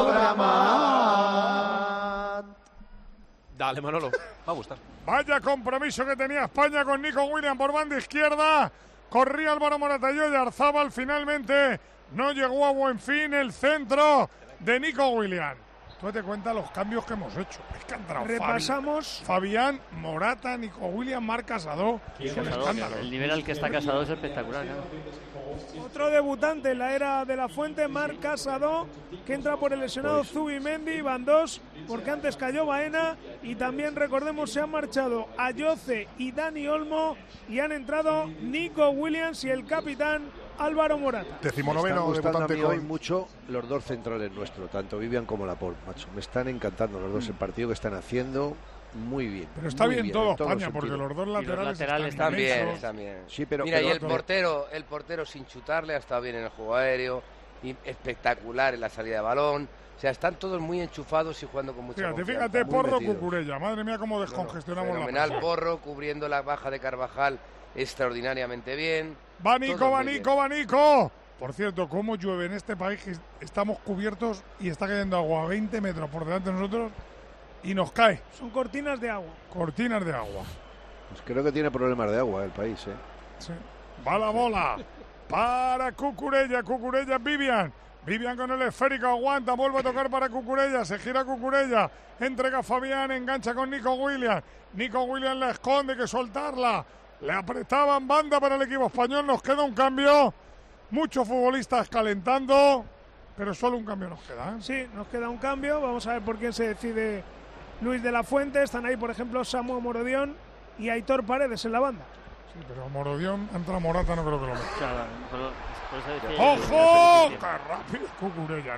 Obramat. Dale, Manolo. Va a gustar. Vaya compromiso que tenía España con Nico Williams por banda izquierda. Corría Álvaro Morata y Oyarzábal. Finalmente no llegó a buen fin el centro de Nico Williams. Tú te cuenta los cambios que hemos hecho. Es que han entrado Repasamos. Fabi- Fabián, Morata, Nico Williams, Marc Casado. Es un Casado, escándalo. el nivel al que está Casado es espectacular. ¿no? Otro debutante en la era de la Fuente, Marc Casado, que entra por el lesionado Pues- Zubimendi, van dos, porque antes cayó Baena, y también recordemos se han marchado Ayoce y Dani Olmo, y han entrado Nico Williams y el capitán Álvaro Morata. Me están Decimonoveno gustando a debutante mí hoy con... mucho los dos centrales nuestros, tanto Vivian como Laporte, macho. Me están encantando los dos el partido que están haciendo muy bien. Pero está muy bien en todo todos España, porque sentidos. los dos laterales, laterales están También, inmensos. también. Sí, pero, Mira, pero y el otro- portero, el portero sin chutarle ha estado bien en el juego aéreo, y espectacular en la salida de balón. O sea, están todos muy enchufados y jugando con mucha Fíjate, confianza. fíjate, Muy Porro, metidos. Cucurella. Madre mía, cómo descongestionamos la Fenomenal presa. Porro, cubriendo la baja de Carvajal extraordinariamente bien. Va Nico, Todos va muy Nico, va Nico. Por cierto, cómo llueve en este país, que estamos cubiertos y está cayendo agua a veinte metros por delante de nosotros y nos cae. Son cortinas de agua. Cortinas de agua. Pues creo que tiene problemas de agua el país, ¿eh? Sí. Va la bola para Cucurella, Cucurella, Vivian. Vivian con el esférico, aguanta, vuelve a tocar para Cucurella, se gira Cucurella, entrega a Fabián, engancha con Nico Williams. Nico Williams la esconde, hay que soltarla. Le apretaban banda para el equipo español, nos queda un cambio. Muchos futbolistas calentando, pero solo un cambio nos queda, ¿eh? Sí, nos queda un cambio. Vamos a ver por quién se decide Luis de la Fuente. Están ahí, por ejemplo, Samu Morodión y Aitor Paredes en la banda. Sí, pero Morodión, entra Morata, no creo que lo meta. Claro, por- por eso decía yo que ¡Ojo! no sé ¡Qué qué rápido Cucurella!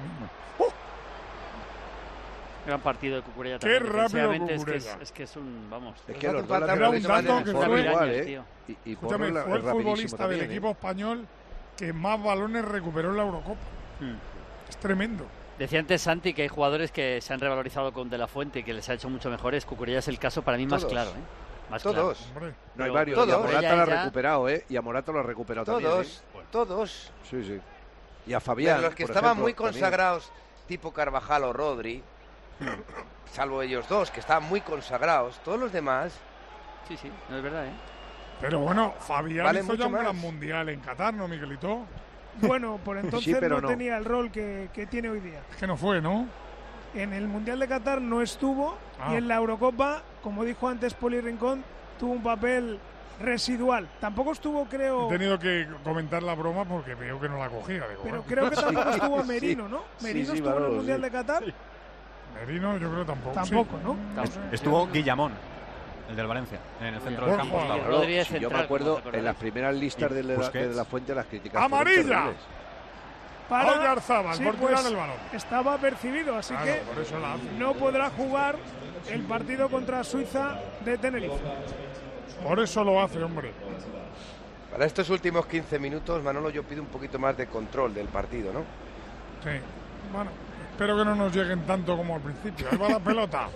Gran partido de Cucurella ¡Qué también. rápido Defensivamente es que es, Cucurella! es que es un, vamos. Es que los dos Era un laterales dato van que en forma fue- igual, años, ¿eh? tío. Y, y Porro Escúchame, es la- fue es el rapidísimo futbolista también, del ¿eh? equipo español que más balones recuperó en la Eurocopa. Hmm. Es tremendo. Decía antes Santi que hay jugadores que se han revalorizado con De La Fuente y que les ha hecho mucho mejores. Cucurella es el caso para mí más Todos. claro, ¿eh? Más Todos. Hombre, No hay Pero varios. Y a todos. Morata Ella lo ha ya- recuperado, ¿eh? Y a Morata lo ha recuperado también. Todos, ¿eh? todos. Sí, sí. Y a Fabián. Pero los que por estaban ejemplo, muy también. consagrados, tipo Carvajal o Rodri, salvo ellos dos, que estaban muy consagrados, todos los demás, Sí, sí, no es verdad, ¿eh? pero bueno, Fabián Vale hizo mucho ya un más. gran mundial en Qatar, ¿no, Miguelito? Bueno, por entonces pero no, no. tenía el rol que, que tiene hoy día. Es que no fue, ¿no? En el Mundial de Qatar no estuvo Ah. y en la Eurocopa, como dijo antes Poli Rincón, tuvo un papel residual. Tampoco estuvo, creo, He tenido que comentar la broma porque veo que no la cogía. Digo, pero bueno. creo que tampoco estuvo Sí. Merino, ¿no? Sí, Merino sí, estuvo en el Manolo, Mundial sí. de Qatar. Merino yo creo tampoco. Tampoco, sí. ¿no? No sé. Estuvo Guillamón, el del Valencia, en el centro del Borja. campo. Claro, Claro. Rodríguez Si yo me central, acuerdo, como os acordáis. en las primeras listas Y de la, Busquets. de la Fuente, las críticas. ¡Amarilla! fueron terribles. Para Oyarzábal, sí, por pues, tirar el balón. estaba percibido, así Claro, que por eso la hace. no podrá jugar el partido contra Suiza de Tenerife. Por eso lo hace, hombre. para estos últimos quince minutos, Manolo, yo pido un poquito más de control del partido, ¿no? Sí. Bueno, espero que no nos lleguen tanto como al principio. Ahí va la pelota.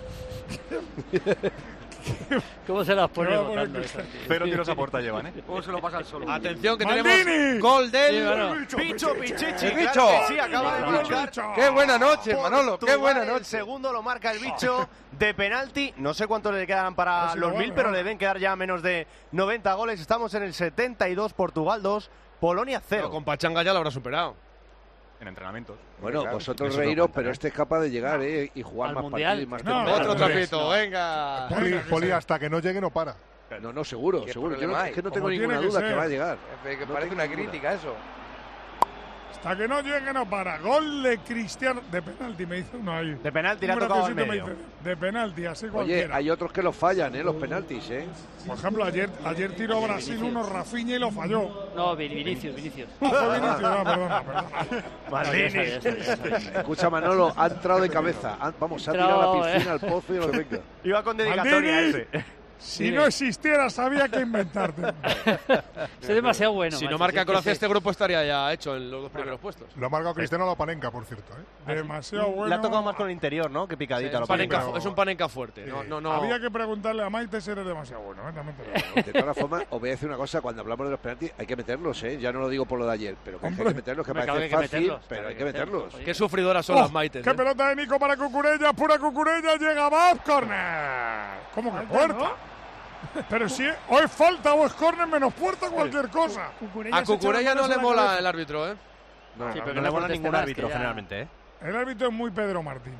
¿Cómo se las pone Te voy a poner votando que- esa, tío? Cero tiros a puerta llevan, ¿eh? ¿Cómo se lo pasa al solo? Atención que ¡Maldini! tenemos gol del... Sí, bueno. Picho Pichichi, ¡El claro bicho! que sí, acaba de ¡Bicho! marcar. ¡Qué buena noche, Manolo! ¡Qué Portugal, buena El noche! segundo lo marca el bicho de penalti. No sé cuánto le quedan para A ver si lo los vale, mil, pero ¿no? le deben quedar ya menos de noventa goles. Estamos en el setenta y dos, Portugal dos, Polonia Pero cero. con Pachanga ya lo habrá superado. En entrenamientos. Bueno, Claro, vosotros eso no reíros, cuenta, pero ¿eh? este es capaz de llegar, ¿eh? Y jugar Al más Mundial. partidos y más No, temporadas. Otro hombre. trapito, venga. Poli, Venga, que Poli, se- hasta que no llegue no para. No, no, seguro, ¿Qué seguro. Yo no- problema es que no hay? tengo Como ninguna tiene que duda ser. que va a llegar. Que No parece tengo una ninguna. crítica eso. Hasta que no llegue no para. Gol de Cristiano. De penalti, me dice uno ahí. De penalti le ha Un tocado al graciosito me medio. dice, de penalti, así Oye, cualquiera. hay otros que los fallan, ¿eh? Los penaltis, ¿eh? Por ejemplo, ayer, ayer tiró Sí, Brasil Vinicius. uno Rafinha y lo falló. No, Vin- Vinicius, Vinicius. Ah, fue Vinicius, no, perdona, perdona. Maldini. No, ya sabía, ya sabía, ya sabía. Escucha, Manolo, ha entrado de cabeza. Ha- vamos, se ha tirado a la piscina, al pozo y lo que venga. Iba con dedicatoria Maldini, ese. Si Sí. no existiera, sabía que inventarte. Es demasiado bueno. Si macho, no marca es que Croacia, sí. este grupo estaría ya hecho en los dos primeros puestos. Lo ha marcado Cristiano Lopanenka, por cierto. ¿eh? Demasiado bueno. Le ha tocado más con el interior, ¿no? Que picadita. es, lo un panenca, pone. fu- es un panenca fuerte. No, no, no. Había que preguntarle a Maite si eres demasiado bueno. ¿eh? También te lo digo. De todas formas, os voy a decir una cosa, cuando hablamos de los penaltis hay que meterlos, ¿eh? Ya no lo digo por lo de ayer, pero que hay que meterlos, que Hombre, parece claro que hay que fácil, meterlos, pero claro hay que que hay que meterlos. meterlos. Qué sufridoras son Oh, las Maites. ¡Qué ¿eh? pelota de Nico para Cucurella! ¡Pura Cucurella! Llega Bab, córner. ¿Cómo que Falta, puerta? ¿no? Pero si o es falta o es córner menos puerta, cualquier cosa. Cucurella A se echa Cucurella las no manos le a la mola cabeza. el árbitro, ¿eh? No, Sí, No pero le no mola protestarás, ningún que árbitro, ya- generalmente, ¿eh? El árbitro es muy Pedro Martín.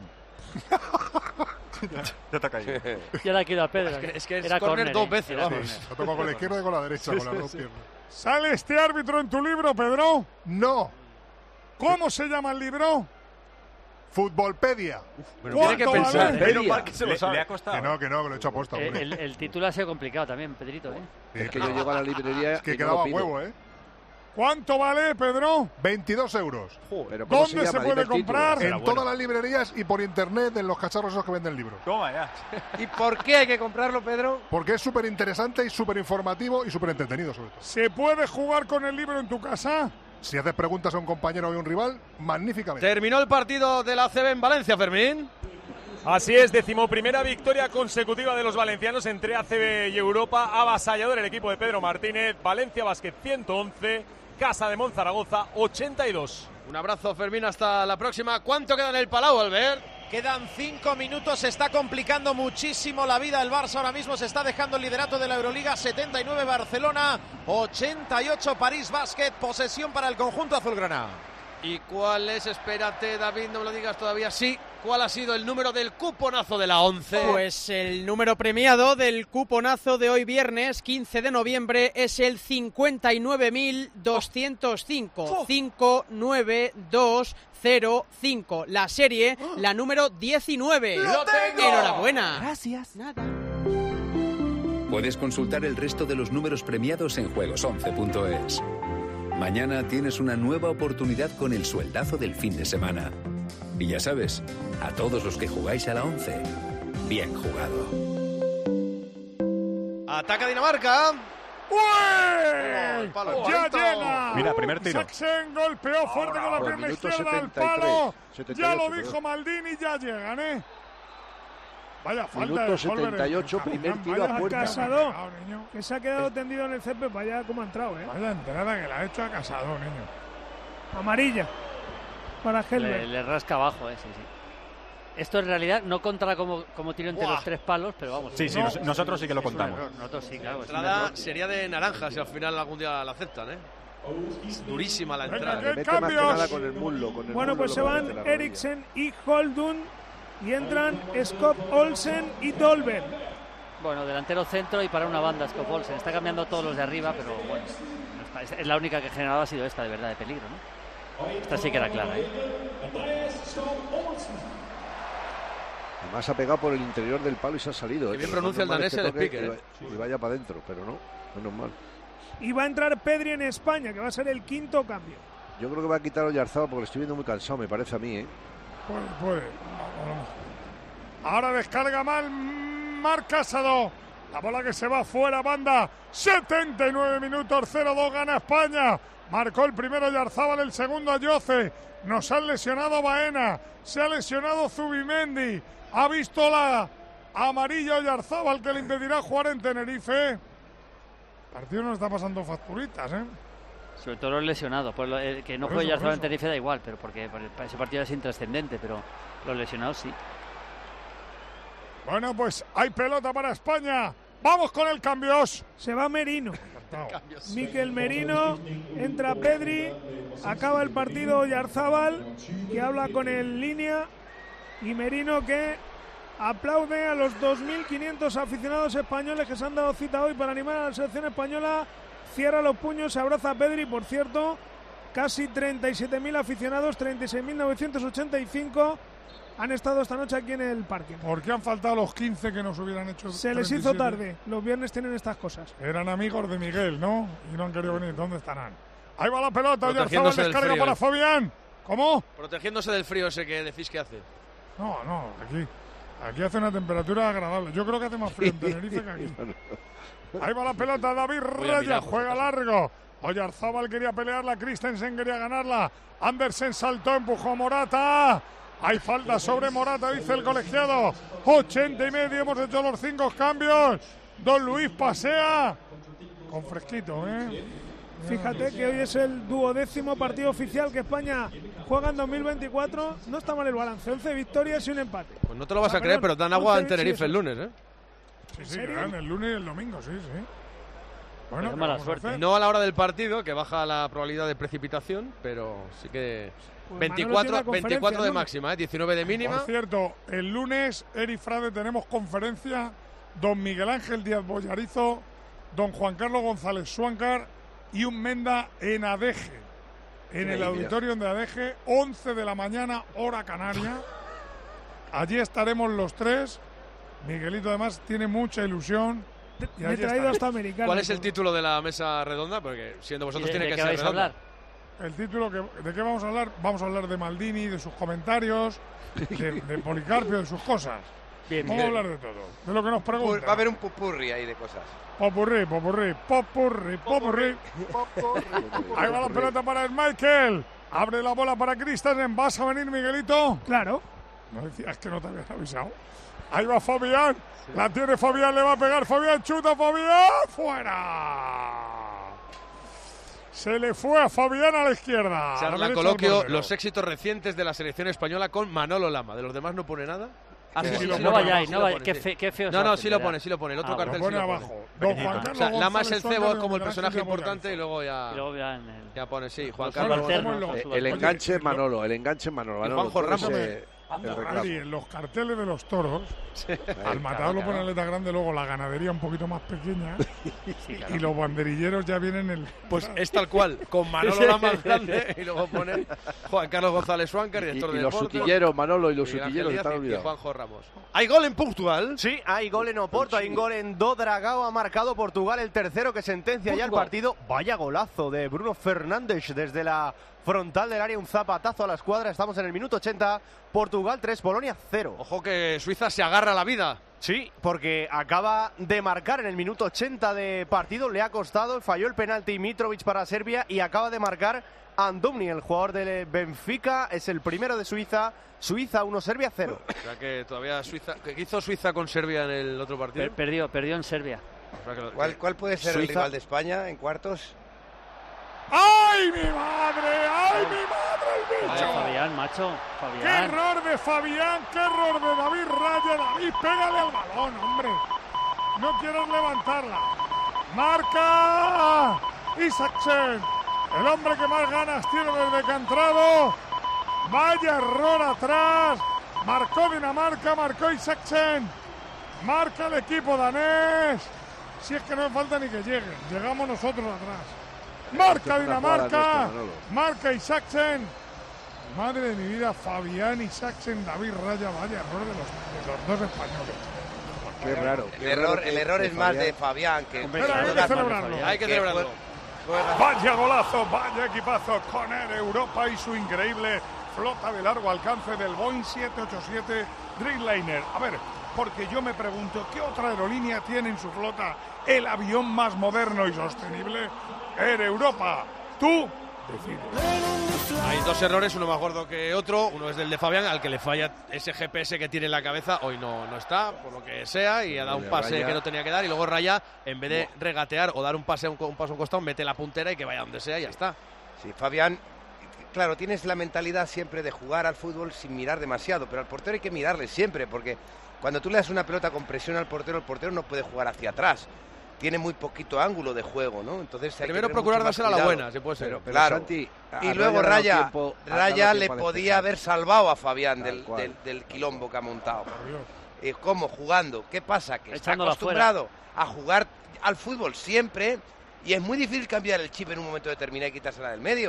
Ya te ha caído. Ya la quiero a Pedro. Es que- es que es Era córner córner, dos ¿eh? veces, Era vamos. córner. Lo toco con la izquierda y con la derecha, con las dos piernas. ¿Sale este árbitro en tu libro, Pedro? No. ¿Cómo se llama el libro? Futbolpedia. Pero tiene que ¿Cuánto pensar, vale? ¿eh? Menos mal que se lo Le, sabe. le ha costado. Que no, que no, que lo he hecho aposta, Eh, hombre. el, el título ha sido complicado también, Pedrito, ¿eh? Es que yo llego a la librería Es que y no quedaba lo pido. huevo, ¿eh? ¿Cuánto vale, Pedro? veintidós euros. Pero ¿cómo ¿Dónde se llama? puede Dime el título. comprar? Será En bueno. todas las librerías y por internet en los cacharros esos que venden libros. Toma ya. ¿Y por qué hay que comprarlo, Pedro? Porque es súper interesante y súper informativo y súper entretenido, sobre todo. ¿Se puede jugar con el libro en tu casa? Si haces preguntas a un compañero o a un rival, magníficamente. Terminó el partido de la A C B en Valencia, Fermín. Así es, decimoprimera victoria consecutiva de los valencianos entre A C B y Europa. Avasallador el equipo de Pedro Martínez. Valencia Basket ciento once, Casa de Monzaragoza ochenta y dos. Un abrazo, Fermín, hasta la próxima. ¿Cuánto queda en el Palau, Albert? Quedan cinco minutos, se está complicando muchísimo la vida el Barça ahora mismo, se está dejando el liderato de la Euroliga, setenta y nueve Barcelona, ochenta y ocho París Basket, posesión para el conjunto azulgrana. ¿Y cuál es? Espérate, David, no me lo digas todavía. Sí, ¿cuál ha sido el número del cuponazo de la once? Pues el número premiado del cuponazo de hoy viernes, quince de noviembre, es el cincuenta y nueve mil doscientos cinco. cinco nueve dos cero cinco. La serie, la número diecinueve. ¡Lo tengo! Enhorabuena. Gracias. Nada. Puedes consultar el resto de los números premiados en juegos once punto es. Mañana tienes una nueva oportunidad con el sueldazo del fin de semana. Y ya sabes, a todos los que jugáis a la once, bien jugado. Ataca Dinamarca. ¡Ué! Palo. ¡Ya Bonito. llega! Mira, primer tiro. Saxen golpeó fuerte con la Por pierna minuto izquierda al setenta y tres, palo. setenta y Ya ocho, lo dijo perdón. Maldini, ya llegan, ¿eh? Vaya falta Minuto de Solver. setenta y ocho, primer tiro a Vaya puerta. Casado, Casado, niño. que se ha quedado tendido en el césped, vaya como ha entrado, ¿eh? Vaya entrada que la ha hecho a Casado, niño. Amarilla para Le, Helber. le rasca abajo, ¿eh? Sí, sí. Esto en realidad no contará como, como tiro entre Buah. los tres palos, pero vamos. Sí, sí, no, nos- nosotros sí que lo es un contamos. error, Nosotros sí, claro. La es un entrada error. sería de naranja si al final algún día la aceptan, ¿eh? Durísima la Venga, entrada. ¿qué Le mete más que cambios? nada con el muslo. Con el Bueno, muslo pues lo se que van mete la rodilla. Eriksen y Holdun y entran Scott Olsen y Dolber. Bueno, delantero centro y para una banda Scott Olsen. Está cambiando todos los de arriba, pero bueno. no está- Es la única que ha generado ha sido esta, de verdad, de peligro, ¿no? Esta sí que era clara, ¿eh? Además ha pegado por el interior del palo y se ha salido. Qué ¿eh? bien Que lo pronuncia el normal es danés que el toque speaker, y ¿eh? va- Y vaya para adentro, pero no, menos mal. Y va a entrar Pedri en España, que va a ser el quinto cambio. Yo creo que va a quitar a Oyarzabal porque lo estoy viendo muy cansado, me parece a mí, ¿eh? Puede, puede. Vamos. Ahora descarga mal Marc Casado. La bola que se va fuera, banda. setenta y nueve minutos, cero dos, gana España. Marcó el primero Yarzábal, el segundo Ayoce. Nos han lesionado Baena. Se ha lesionado Zubimendi. Ha visto la amarilla Yarzábal que le impedirá jugar en Tenerife. El partido no está pasando facturitas, ¿eh? Sobre todo los lesionados. Pues lo- eh, que no Por juegue eso, por Yarzabal en eso. Tenerife da igual, pero porque por el- ese partido es intrascendente, pero los lesionados sí. Bueno, pues hay pelota para España. Vamos con el cambios. Se va Merino. Miquel Merino, entra Pedri, acaba el partido Yarzábal, que habla con el línea, y Merino que aplaude a los dos mil quinientos aficionados españoles que se han dado cita hoy para animar a la selección española. Cierra los puños, se abraza a Pedri, por cierto, Casi treinta y siete mil aficionados, treinta y seis mil novecientos ochenta y cinco han estado esta noche aquí en el parque. ¿Por qué han faltado los quince que nos hubieran hecho? Se les hizo tarde. Los viernes tienen estas cosas. Eran amigos de Miguel, ¿no? Y no han querido venir. ¿Dónde estarán? Ahí va la pelota. Protegiéndose Oyarzabal descarga frío, para eh. Fabián. ¿Cómo? Protegiéndose del frío ese que decís que hace. No, no, aquí, aquí hace una temperatura agradable. Yo creo que hace más frío en Tenerife que aquí. Ahí va la pelota, David Raya, juega largo. Oyarzabal quería pelearla, Christensen quería ganarla. Andersen saltó, empujó Morata. Hay falta sobre Morata, dice el colegiado. ochenta y medio, hemos hecho los cinco cambios. Don Luis pasea. Con fresquito, ¿eh? Fíjate que hoy es el duodécimo partido oficial que España juega en dos mil veinticuatro. No está mal el balance, once victorias y un empate. Pues no te lo vas Ah, a creer, perdón, pero dan agua en once, Tenerife sí, el lunes, ¿eh? Sí, sí, ganan el lunes y el domingo, sí, sí. Bueno, Qué ¿qué mala vamos a suerte. hacer? No a la hora del partido, que baja la probabilidad de precipitación, pero sí que Pues veinticuatro, Manolo tiene la conferencia, veinticuatro de ¿no? máxima, ¿eh? diecinueve de mínima. Por cierto, el lunes, Eri Frade, tenemos conferencia. Don Miguel Ángel Díaz Bollarizo, don Juan Carlos González Suáncar y un Menda en Adeje. En el Increíble. auditorio de Adeje, once de la mañana, hora canaria. Allí estaremos los tres. Miguelito, además, tiene mucha ilusión. Y Me he allí traído estaremos. hasta americano. ¿Cuál es el título de la mesa redonda? Porque siendo vosotros ¿Y de- tiene de que qué ser vais a redonda. hablar? El título, que, ¿de qué vamos a hablar? Vamos a hablar de Maldini, de sus comentarios, de, de Policarpio, de sus cosas. Bien, vamos bien. a hablar de todo, de lo que nos preguntan. Va a haber un pupurri ahí de cosas. Popurrí, popurrí, popurrí, popurrí. Ahí va la pelota para el Michael. Abre la bola para Christensen. ¿Vas a venir, Miguelito? Claro. No decías que no te habían avisado. Ahí va Fabián. La tiene Fabián, le va a pegar Fabián. Chuta Fabián. ¡Fuera! Se le fue a Fabián a la izquierda. A la Charla derecha al coloquio portero. los éxitos recientes de la selección española con Manolo Lama. ¿De los demás no pone nada? Ah, sí, sí, lo no pone vayáis, abajo, no lo vayáis. pone, Qué sí. fe- qué feo se No, no, hace, sí lo ¿verdad? pone, sí lo pone. El otro Ah, cartel lo sí pone lo abajo. pone. Don Juan O Carlos sea, Lama es González el Suárez cebo de como el Miguel personaje Ángel Díaz importante y luego ya, Y luego ya en el... ya pone, sí, Juan Los Carlos. subalternos, Juan- los El, subalternos. enganche Manolo, el enganche Manolo. Y Manolo, Juanjo tú eres, Ramos. eh, el reclamo. Adi, en los carteles de los toros, al matador claro, lo pone claro. en letra grande, luego la ganadería un poquito más pequeña y los banderilleros ya vienen el... Pues es tal cual, con Manolo Lama grande y luego pone Juan Carlos González Suáncar, Y, director y de los deportes. sutilleros, Manolo, y los Miguel Ángel sutilleros Díaz están y- y olvidados. Juanjo Ramos. ¿Hay gol en Portugal? Sí, hay gol en Oporto, hay gol en Dodragao, ha marcado Portugal el tercero que sentencia ya el partido. Vaya golazo de Bruno Fernández desde la frontal del área, un zapatazo a la escuadra. Estamos en el minuto ochenta, Portugal tres, Polonia cero. Ojo que Suiza se agarra a la vida. Sí, porque acaba de marcar en el minuto ochenta de partido, le ha costado, falló el penalti Mitrovic para Serbia y acaba de marcar Andumni, el jugador del Benfica, es el primero de Suiza. Suiza uno, Serbia cero. O sea que todavía Suiza. ¿Qué hizo Suiza con Serbia en el otro partido? Per- perdió, perdió en Serbia. O sea que lo- ¿Cuál, cuál puede ser el Suiza- rival de España en cuartos? ¡Ay, mi madre! ¡Ay, mi madre, el Vaya, bicho! Fabián, macho. ¡Qué Fabián. error de Fabián! ¡Qué error de David Raya! David, pégale al balón, hombre. No quieras levantarla. ¡Marca! Isaacsen, el hombre que más ganas tiene desde que ha entrado. Vaya error atrás. Marcó Dinamarca, marcó Isaacsen. Marca el equipo danés. Si es que no me falta ni que lleguen. Llegamos nosotros atrás. Marca Dinamarca. Marca Isaacsen. Madre de mi vida, Fabián, Isaacsen, David Raya. Vaya error de los, de los dos españoles. Qué raro. El error, el error es más de Fabián que... Pero hay que celebrarlo. Hay que celebrarlo. Vaya golazo, vaya equipazo con Air Europa y su increíble flota de largo alcance del Boeing siete ocho siete Dreamliner. A ver, porque yo me pregunto, ¿qué otra aerolínea tiene en su flota el avión más moderno y sostenible? Air Europa. Tú decides. Hay dos errores, uno más gordo que otro. Uno es del de Fabián, al que le falla ese G P S que tiene en la cabeza. Hoy no, no está, por lo que sea, y ha dado un pase Raya. que no tenía que dar. Y luego Raya, en vez de regatear o dar un pase a un, un paso a un costado, mete la puntera y que vaya donde sea y ya está. Sí, Fabián, claro, tienes la mentalidad siempre de jugar al fútbol sin mirar demasiado, pero al portero hay que mirarle siempre, porque cuando tú le das una pelota con presión al portero, el portero no puede jugar hacia atrás. Tiene muy poquito ángulo de juego, ¿no? Entonces hay Primero que tener procurar mucho más dársela a la cuidado. buena, si puede ser. Pero, pero Claro. Santi, a- Y a luego Raya le ha dado Raya, tiempo- ha dado Raya le tiempo a podía despejar. haber salvado a Fabián Tal del, cual. del, del quilombo que ha montado. Eh, ¿Cómo? Jugando. ¿Qué pasa? Que está Echándola acostumbrado a jugar al fútbol siempre y es muy difícil cambiar el chip en un momento determinado y quitársela del medio.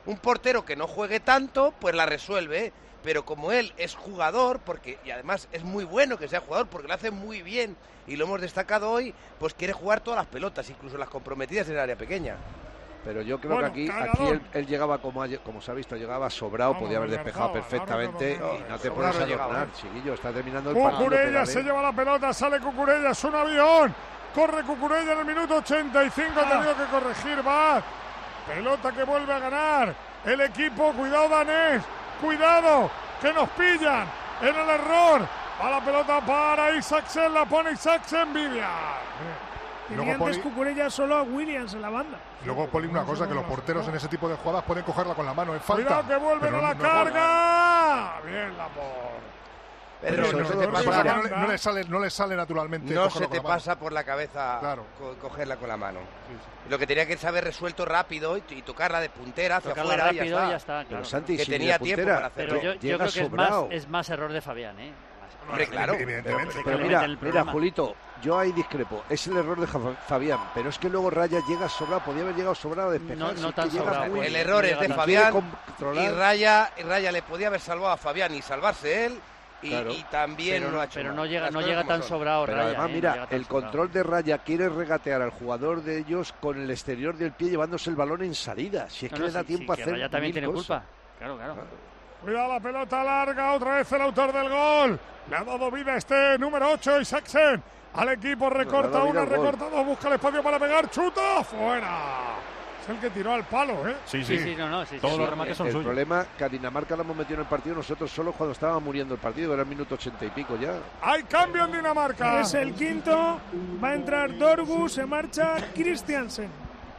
Un portero que no juegue tanto, pues la resuelve. Pero como él es jugador, porque y además es muy bueno que sea jugador, porque lo hace muy bien, y lo hemos destacado hoy, pues quiere jugar todas las pelotas, incluso las comprometidas en el área pequeña. Pero yo creo Bueno, que aquí, cargador. aquí él, él llegaba como, ha- como se ha visto, llegaba sobrado, Vamos, podía haber Garzón, despejado ahora perfectamente no, no, no, y no te sobrado puedes no llegaba, adornar, ¿eh? chiquillo, está terminando el partido. Cucurella pegar, se ¿eh? lleva la pelota, sale Cucurella, es un avión. Corre Cucurella en el minuto ochenta y cinco, ha tenido que corregir Bad. Pelota que vuelve a ganar el equipo, cuidado danés, cuidado, que nos pillan en el error. Va la pelota para Isaksen, la pone Isaksen, Vivian. Tenía Luego antes Poli- Cucurella solo a Williams en la banda. Luego, Poli, una cosa, que los porteros en ese tipo de jugadas pueden cogerla con la mano, es falta. Cuidado que vuelven pero a la no- no- carga. Bien la por. Pedro, Pero no sobre se te todo pasa- porque no, le- no le sale, no le sale naturalmente. No cogerlo se con te la mano. pasa por la cabeza Claro. co- cogerla con la mano. Lo que tenía que saber resuelto rápido y, y tocarla de puntera hacia Tocarla afuera rápido y ya está. y ya está, claro. Pero Santi, que si tenía de tiempo puntera, para hacerlo. Pero yo, yo llega creo que es más, sobrado. es más error de Fabián, ¿eh? Hombre, claro. Evidentemente. Pero- Pero que le mira, meten el mira, problema. Julito, yo ahí discrepo. Es el error de Jafa- Fabián, pero es que luego Raya llega sobrado, podía haber llegado sobrado a despejar. No- si no es tan que llega sobrado, muy- pues. El error es de y Fabián quiere controlar. y Raya, y Raya le podía haber salvado a Fabián y salvarse él y, Claro. y también Pero, lo ha hecho pero mal. no llega, Las no cosas llega como tan son. sobrado Pero Raya, además, ¿eh? mira, No llega tan el sobrado. control de Raya quiere regatear al jugador de ellos con el exterior del pie llevándose el balón en salida. Si es No, que no, le da sí, tiempo sí, a que hacer Raya también mil tiene cosas. culpa. Claro, claro. Cuidado la pelota larga, otra vez el autor del gol. Le ha dado vida este número ocho, Isaksen. Al equipo recorta dado vida una, al gol. recorta dos, busca el espacio para pegar, chuta, fuera. Es el que tiró al palo, ¿eh? Sí, Sí, sí, no, no, sí, sí, Todos sí. los remates son El suyos. problema, que a Dinamarca lo hemos metido en el partido nosotros solo cuando estaba muriendo el partido, era el minuto ochenta y pico ya. Hay cambio en Dinamarca. Es el quinto. Va a entrar Dorgu, se marcha Christiansen.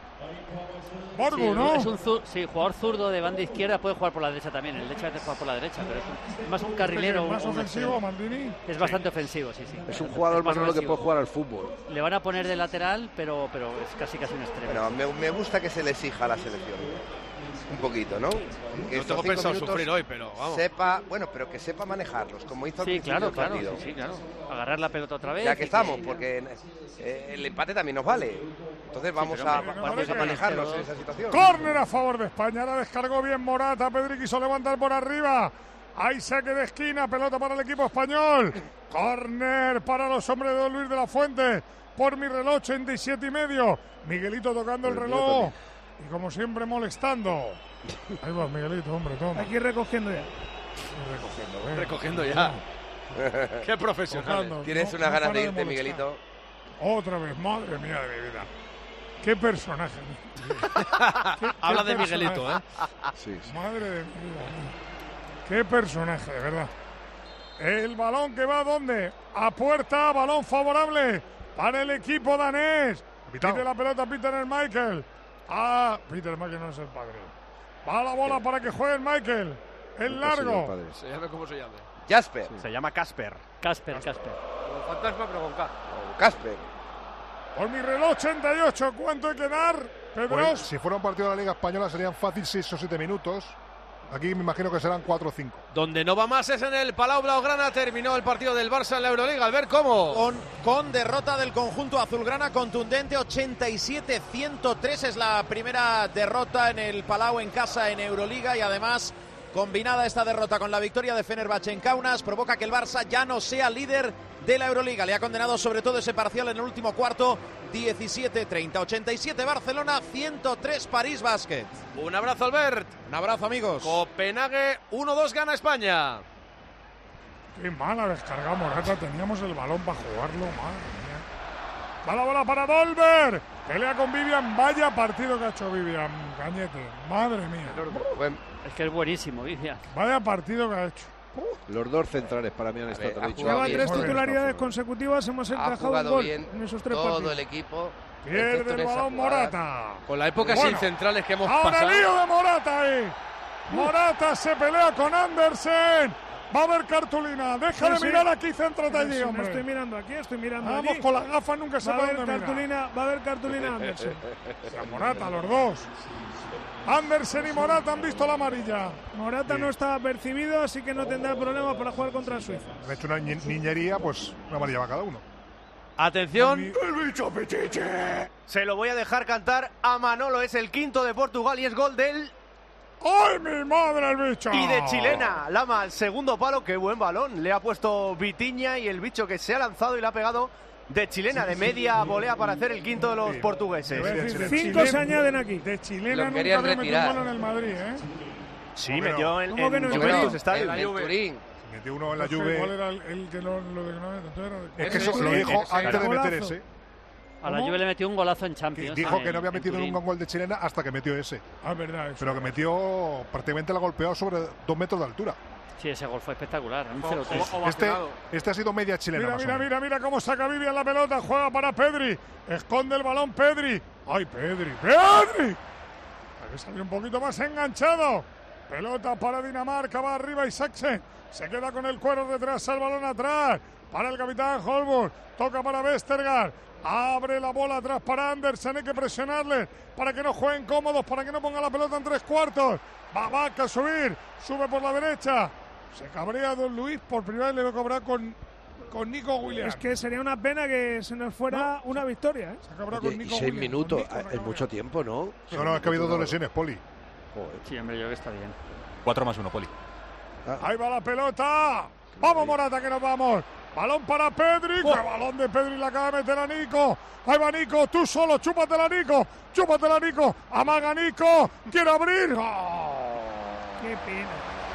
Borgu, Sí, ¿no? Es un zu- sí, jugador zurdo de banda izquierda, puede jugar por la derecha también. El derecha a veces juega por la derecha, pero es, un- es más un carrilero. Más un- un ofensivo, extremo. Maldini. Es bastante ofensivo, sí, sí. Es un jugador, más Manolo, que ofensivo. puede jugar al fútbol. Le van a poner de lateral, pero, pero es casi casi un extremo. Pero me, me gusta que se le exija a la selección. Un poquito, ¿no? Que No estos tengo cinco pensado minutos sufrir hoy, pero vamos. Sepa, bueno, pero que sepa manejarlos, como hizo al Sí, principio claro, del claro, partido. sí, sí, claro. Agarrar la pelota otra vez. Ya y que estamos, porque eh, el empate también nos vale. Entonces vamos pero, a, hombre, vamos parece a que manejarnos pero- en esa situación. Córner a favor de España. La descargó bien Morata. Pedri quiso levantar por arriba. Hay saque de esquina. Pelota para el equipo español. Córner para los hombres de Don Luis de la Fuente. Por mi reloj, ochenta y siete y medio. Miguelito tocando el Por el mío reloj. Y como siempre molestando. Ahí va Miguelito, hombre, toma. Aquí recogiendo ya. Recogiendo, ¿eh? Recogiendo ya. Qué profesional. Tocando. Tienes No- una no ganas para de de irte, molestar. Miguelito. Otra vez, madre mía de mi vida. Qué personaje. Qué- Habla qué de Miguelito, ¿eh? personaje. Sí, sí. Madre de mi vida. Qué personaje, de verdad. El balón que va a dónde? A puerta, balón favorable para el equipo danés. Pide la pelota Peter Michael. Ah, Peter Michael no es el padre. Va la bola para que juegue el Michael. El Nunca ha sido el largo. padre. Se llame como se llame. Jasper. Se llama Casper. Casper, Casper. Como fantasma, pero con K. O Casper. Por mi reloj ochenta y ocho, ¿cuánto hay que dar? Pues, Pedros. si fuera un partido de la Liga Española serían fácil seis o siete minutos. Aquí me imagino que serán cuatro o cinco. Donde no va más es en el Palau Blaugrana. Terminó el partido del Barça en la Euroliga. Al ver cómo. Con, con derrota del conjunto azulgrana contundente, ochenta y siete a ciento tres es la primera derrota en el Palau en casa en Euroliga y además combinada esta derrota con la victoria de Fenerbahce en Kaunas provoca que el Barça ya no sea líder de la Euroliga. Le ha condenado sobre todo ese parcial en el último cuarto, diecisiete treinta, ochenta y siete Barcelona, ciento tres París Basket. Un abrazo, Albert. Un abrazo, amigos. Copenhague uno dos gana España. Qué mala descarga Morata. Teníamos el balón para jugarlo. Madre mía. Va la bola para Dolber. Pelea con Vivian. Vaya partido que ha hecho Vivian Cañete. Madre mía. Es que es buenísimo, Vivian. Vaya partido que ha hecho. Los dos centrales para mí han estado, te lo he dicho. Lleva bien. tres Muy bien. titularidades consecutivas. Hemos Ha encajado un jugado gol bien en esos tres todo partidos. el equipo. Pierde excepto el en esa balón jugada. Morata. Con la época Bueno, sin centrales que hemos Ahora pasado. lío de Morata ahí. Morata se pelea con Andersen. Va a haber cartulina. Deja Sí, de sí. mirar aquí, céntrate allí, Sí, hombre. Estoy mirando aquí, estoy mirando Vamos allí. con las gafas, nunca se Va a sabe haber dónde mira. cartulina, va a haber cartulina Andersen. O sea, Morata, los dos. Andersen y Morata han visto la amarilla. Morata no estaba percibido, así que no tendrá problemas para jugar contra Suiza. Han hecho una ni- niñería, pues una amarilla para cada uno. Atención. El bicho pichiche. Se lo voy a dejar cantar a Manolo. Es el quinto de Portugal y es gol del ¡Ay, mi madre el bicho! Y de chilena, Lama, al segundo palo, qué buen balón. Le ha puesto Vitiña y el bicho que se ha lanzado y le ha pegado de chilena, de media volea para hacer el quinto de los sí, portugueses. Decir, Cinco se añaden aquí. De chilena nunca había metido un gol en el Madrid, ¿eh? Sí, no, metió en, en, en Juventus Stadium. En Turín. Metió uno en la no sé Juve. ¿Cuál era el, el que no lo de no, Es que eso lo dijo antes de meter ese. A la Juve le metió un golazo en Champions. Dijo que no había metido nunca un gol de chilena hasta que metió ese. Ah, verdad. Pero que metió, prácticamente la golpeó sobre dos metros de altura. Sí, ese gol fue espectacular. Un cero tres. Este, este ha sido media chilena. Mira, mira, mira, mira cómo saca Vivian la pelota. Juega para Pedri. Esconde el balón Pedri. ¡Ay, Pedri! ¡Pedri! Hay que salir un poquito más enganchado. Pelota para Dinamarca. Va arriba Isaacsen. Se queda con el cuero detrás. El balón atrás. Para el capitán Holmgren. Toca para Vestergaard. Abre la bola atrás para Andersen. Hay que presionarle para que no jueguen cómodos. Para que no ponga la pelota en tres cuartos. Va Vaca a subir. Sube por la derecha. Se cabrea Don Luis, por primera vez le va a cobrar con, con Nico Williams. Es que sería una pena que se nos fuera ¿no? una victoria. ¿eh? Se cabrea con Nico seis Williams, minutos, Nico es mucho tiempo, ¿no? No, no, es que ha habido dos lesiones, Poli. Joder. Sí, hombre, yo creo que está bien. Cuatro más uno, Poli. Ah. Ahí va la pelota. Vamos, Morata, que nos vamos. Balón para Pedri. Oh. Que balón de Pedri le acaba de meter a Nico. Ahí va Nico, tú solo, chúpatela, Nico. Chúpatela, Nico. Amaga Nico. Quiere abrir. Oh. Qué pena.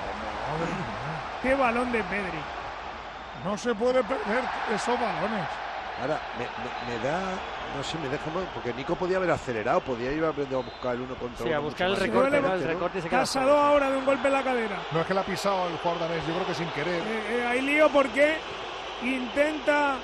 Qué balón de Pedri. No se puede perder esos balones. Ahora, me, me, me da, no sé, me deja mal, porque Nico podía haber acelerado, podía ir a aprender a buscar el uno contra sí, uno. Sí, a buscar el recorte, ¿no? El recorte y se queda. Casado ahora de un golpe en la cadera. No es que la ha pisado el jugador danés, yo creo que sin querer. Eh, eh, hay lío porque intenta...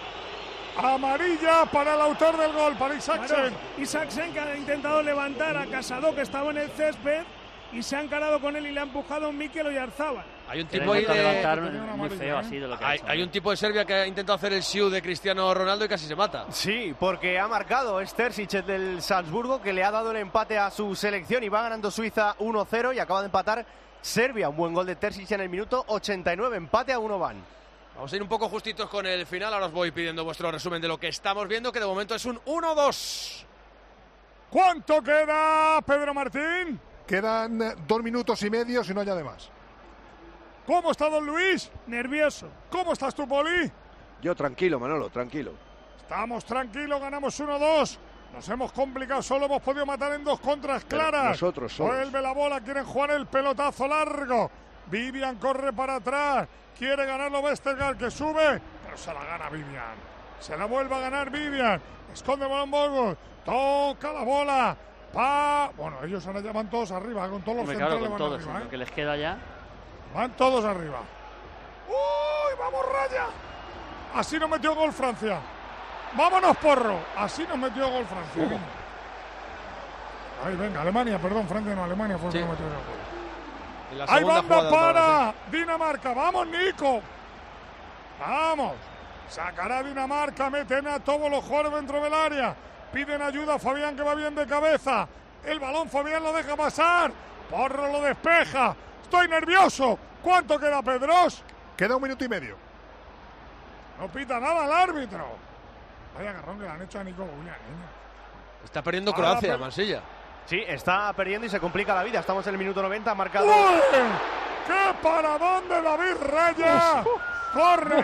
Amarilla para el autor del gol, para Isaacsen. Claro, Isaacsen que ha intentado levantar a Casado, que estaba en el césped, y se ha encarado con él y le ha empujado un Mikel Oyarzábal. Hay un tipo ahí de... muy feo así de lo que hay, ha hecho, hay un tipo de Serbia que ha intentado hacer el siu de Cristiano Ronaldo y casi se mata. Sí, porque ha marcado Stersic del Salzburgo, que le ha dado el empate a su selección y va ganando Suiza uno cero y acaba de empatar Serbia. Un buen gol de Terzic en el minuto ochenta y nueve, empate a uno van. Vamos a ir un poco justitos con el final, ahora os voy pidiendo vuestro resumen de lo que estamos viendo, que de momento es un uno dos. ¿Cuánto queda, Pedro Martín? Quedan dos minutos y medio, si no añade más. ¿Cómo está Don Luis? Nervioso. ¿Cómo estás tú, Poli? Yo tranquilo, Manolo, tranquilo. Estamos tranquilos, ganamos uno dos. Nos hemos complicado, solo hemos podido matar en dos contras claras. Pero nosotros somos. Vuelve la bola, quieren jugar el pelotazo largo. Vivian corre para atrás. Quiere ganarlo Vestergaard, que sube, pero se la gana Vivian. Se la vuelve a ganar Vivian. Esconde el balón Bogut. Toca la bola. Pa... Bueno, ellos ahora ya van todos arriba, con todos los Hombre, centrales claro, con van todos, arriba. ¿eh? Lo que les queda ya. Van todos arriba. ¡Uy, vamos Raya! Así nos metió gol Francia. ¡Vámonos, porro! Así nos metió gol Francia. Uh. Ay, venga, Alemania, perdón, Francia no, Alemania fue el sí. que nos metió el gol. ¡Hay banda para Dinamarca! ¡Vamos, Nico! ¡Vamos! Sacará Dinamarca, meten a todos los jugadores dentro del área. Piden ayuda a Fabián, que va bien de cabeza. El balón Fabián lo deja pasar. Porro lo despeja. Estoy nervioso. ¿Cuánto queda, Pedros? Queda un minuto y medio. No pita nada el árbitro. Vaya agarrón que le han hecho a Nico Williams. ¿eh? Está perdiendo Croacia, per... Mansilla. Sí, está perdiendo y se complica la vida. Estamos en el minuto noventa, marcado. ¡Uy! ¡Qué paradón de David Raya! ¡Corre!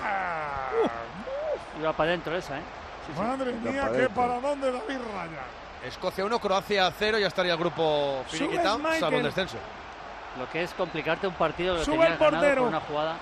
Iba para adentro esa, ¿eh? Sí, sí. Madre mía, qué paradón de David Raya. Escocia uno, Croacia cero, ya estaría el grupo finiquitado, salvo el descenso. Lo que es complicarte un partido, lo Sube tenías el portero. ganado por una jugada.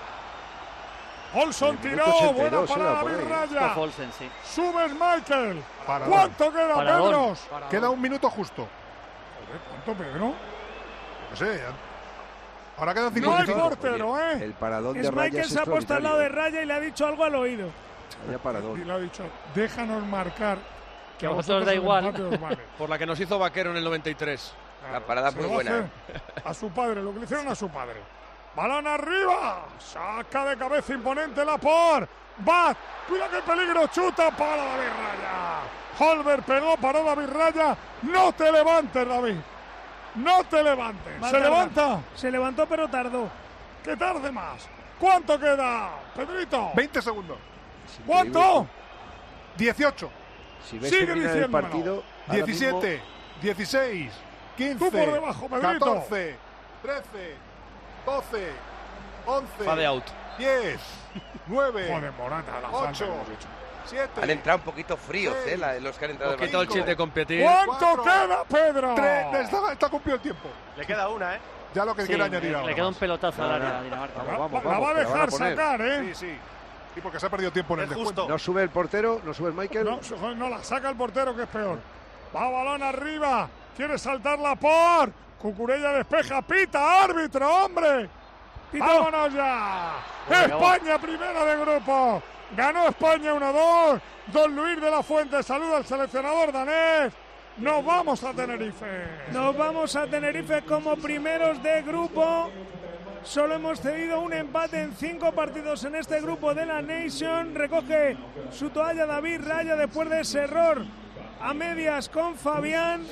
Olson tiró, buena para David Raya. Olsen, sí. Subes Michael. Parador. ¿Cuánto queda, Parador. Pedros? Parador. Queda un minuto justo. ¿Cuánto, Pedro? No sé. Ahora quedan cincuenta y cinco. No hay portero, ¿eh? El paradón es de Raya Michael es se ha puesto al lado de Raya y le ha dicho algo al oído. Vaya paradón. Y le ha dicho, déjanos marcar. Que a vosotros da igual. Vale. Por la que nos hizo Vaquero en el noventa y tres. Claro, la parada muy buena. A su padre, lo que le hicieron a su padre. Balón arriba. Saca de cabeza imponente Laporte. Va. Cuida que el peligro. Chuta para David Raya. Holmgren pegó, paró David Raya. No te levantes, David. No te levantes. Va ¿Se tarda. levanta? Se levantó, pero tardó. Que tarde más. ¿Cuánto queda, Pedrito? veinte segundos. ¿Cuánto? dieciocho. Si ves Sigue terminar el partido, diecisiete, mismo... dieciséis, quince, Tú por debajo, Pedrito. catorce, trece, doce, once, Fade out. diez, nueve, Joder, Morata, la falta ocho, que hemos hecho. siete. Han entrado un poquito fríos, ¿eh? La- los que han entrado. Un poquito el chip de competir. ¿Cuánto queda, Pedro? Tres, está, está cumplido el tiempo. Le queda una, ¿eh? Ya lo que Sí, quiere le, añadir le ahora queda un más. pelotazo al No, área no. a Dinamarca. La, Vamos, la vamos, va a que la van a dejar poner. sacar, ¿eh? Sí, sí. Sí, porque se ha perdido tiempo en el Es descuento. justo. No sube el portero, no sube el Michael. No, joder, no la saca el portero, que es peor. Va balón arriba. Quiere saltarla por. Cucurella despeja. Pita, árbitro, hombre. Pito. ¡Vámonos ya! Venga, España primera de grupo. Ganó España uno dos. Don Luis de la Fuente saluda al seleccionador danés. Nos vamos a Tenerife. Nos vamos a Tenerife como primeros de grupo. Solo hemos cedido un empate en cinco partidos en este grupo de la Nation. Recoge su toalla David Raya después de ese error a medias con Fabián.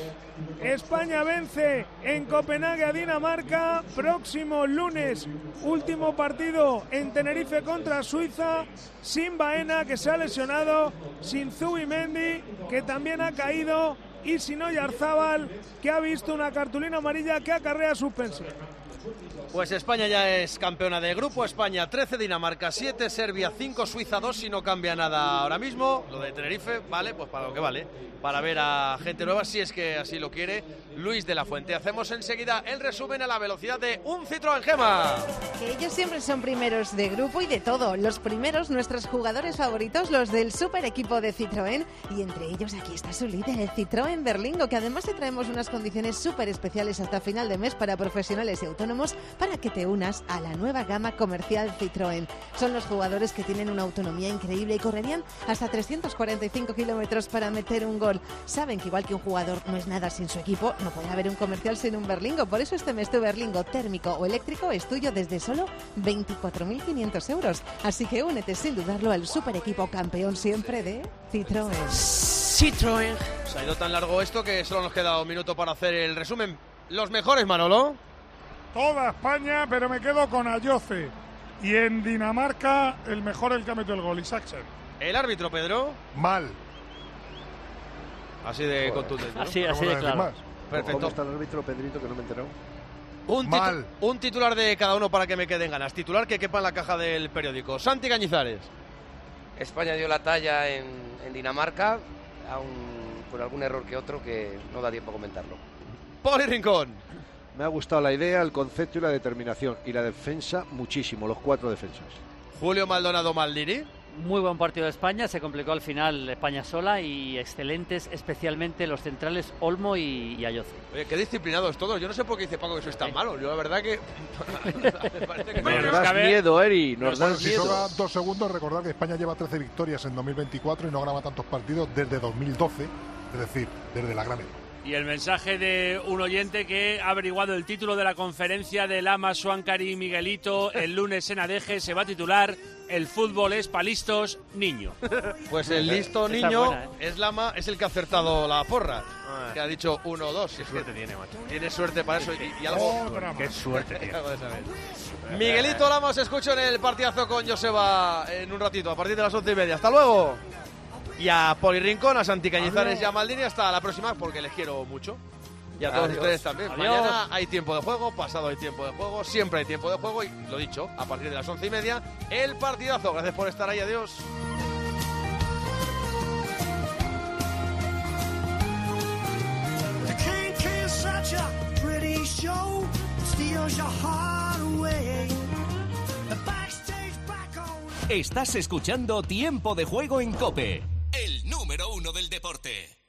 España vence en Copenhague a Dinamarca. Próximo lunes, último partido en Tenerife contra Suiza. Sin Baena, que se ha lesionado. Sin Zubimendi, que también ha caído. Y sin Oyarzábal, que ha visto una cartulina amarilla que acarrea suspensión. Pues España ya es campeona de grupo. España trece, Dinamarca siete, Serbia cinco, Suiza dos. Si no cambia nada ahora mismo. Lo de Tenerife, vale, pues para lo que vale. Para ver a gente nueva, si es que así lo quiere Luis de la Fuente. Hacemos enseguida el resumen a la velocidad de un Citroën Gema. Que ellos siempre son primeros de grupo y de todo. Los primeros, nuestros jugadores favoritos, los del super equipo de Citroën. Y entre ellos aquí está su líder, el Citroën Berlingo, que además te traemos unas condiciones súper especiales hasta final de mes para profesionales y autónomos para que te unas a la nueva gama comercial Citroën. Son los jugadores que tienen una autonomía increíble y correrían hasta trescientos cuarenta y cinco kilómetros para meter un gol. Saben que igual que un jugador no es nada sin su equipo, no puede haber un comercial sin un Berlingo. Por eso este mes tu Berlingo térmico o eléctrico es tuyo desde solo veinticuatro mil quinientos euros. Así que únete sin dudarlo al super equipo campeón siempre de Citroën. Citroën. Se ha ido tan largo esto que solo nos queda un minuto para hacer el resumen. Los mejores, Manolo. Toda España, pero me quedo con Ayoce. Y en Dinamarca, el mejor el que ha metido el gol, Isaacsen. El árbitro, Pedro. Mal. Así de contundente, ¿no? Así, así de claro. Perfecto. ¿Cómo está el árbitro, Pedrito, que no me he enterado? Un, titu- un titular de cada uno para que me queden ganas. Titular que quepa en la caja del periódico. Santi Cañizares. España dio la talla en, en Dinamarca, aun por algún error que otro que no da tiempo a comentarlo. Poli Rincón. Me ha gustado la idea, el concepto y la determinación. Y la defensa, muchísimo, los cuatro defensas. Julio Maldonado Maldini. Muy buen partido de España, se complicó al final España sola y excelentes especialmente los centrales Olmo y, y Ayoce. Oye, qué disciplinados todos. Yo no sé por qué dice Paco que sois tan malos. Yo la verdad que... me parece que... Nos das miedo, Eri, nos Bueno, das si miedo. sobran dos segundos, recordad que España lleva trece victorias en dos mil veinticuatro y no ganaba tantos partidos desde dos mil doce, es decir, desde la Gran Edad. Y el mensaje de un oyente que ha averiguado el título de la conferencia de Lama, Suancari y Miguelito el lunes en Adeje. Se va a titular El fútbol es pa' listos, niño. Pues el listo Esa es niño buena, ¿eh? es Lama, es el que ha acertado la porra. Que ha dicho uno dos. Qué suerte tiene, macho. Tiene suerte para eso y, y algo... Otra Qué más. suerte tiene. Algo de saber. Miguelito Lama os escucho en el partidazo con Joseba en un ratito, a partir de las once y media. ¡Hasta luego! Y a Poli Rincón, a Santi Cañizares y a Maldini, hasta la próxima, porque les quiero mucho. Y a todos Adiós. ustedes también. Adiós. Mañana hay tiempo de juego, pasado hay tiempo de juego, siempre hay tiempo de juego. Y lo dicho, a partir de las once y media, el partidazo. Gracias por estar ahí, adiós. The King King's such a pretty show, steals your heart away. The backstage back on. Estás escuchando Tiempo de Juego en COPE, el número uno del deporte.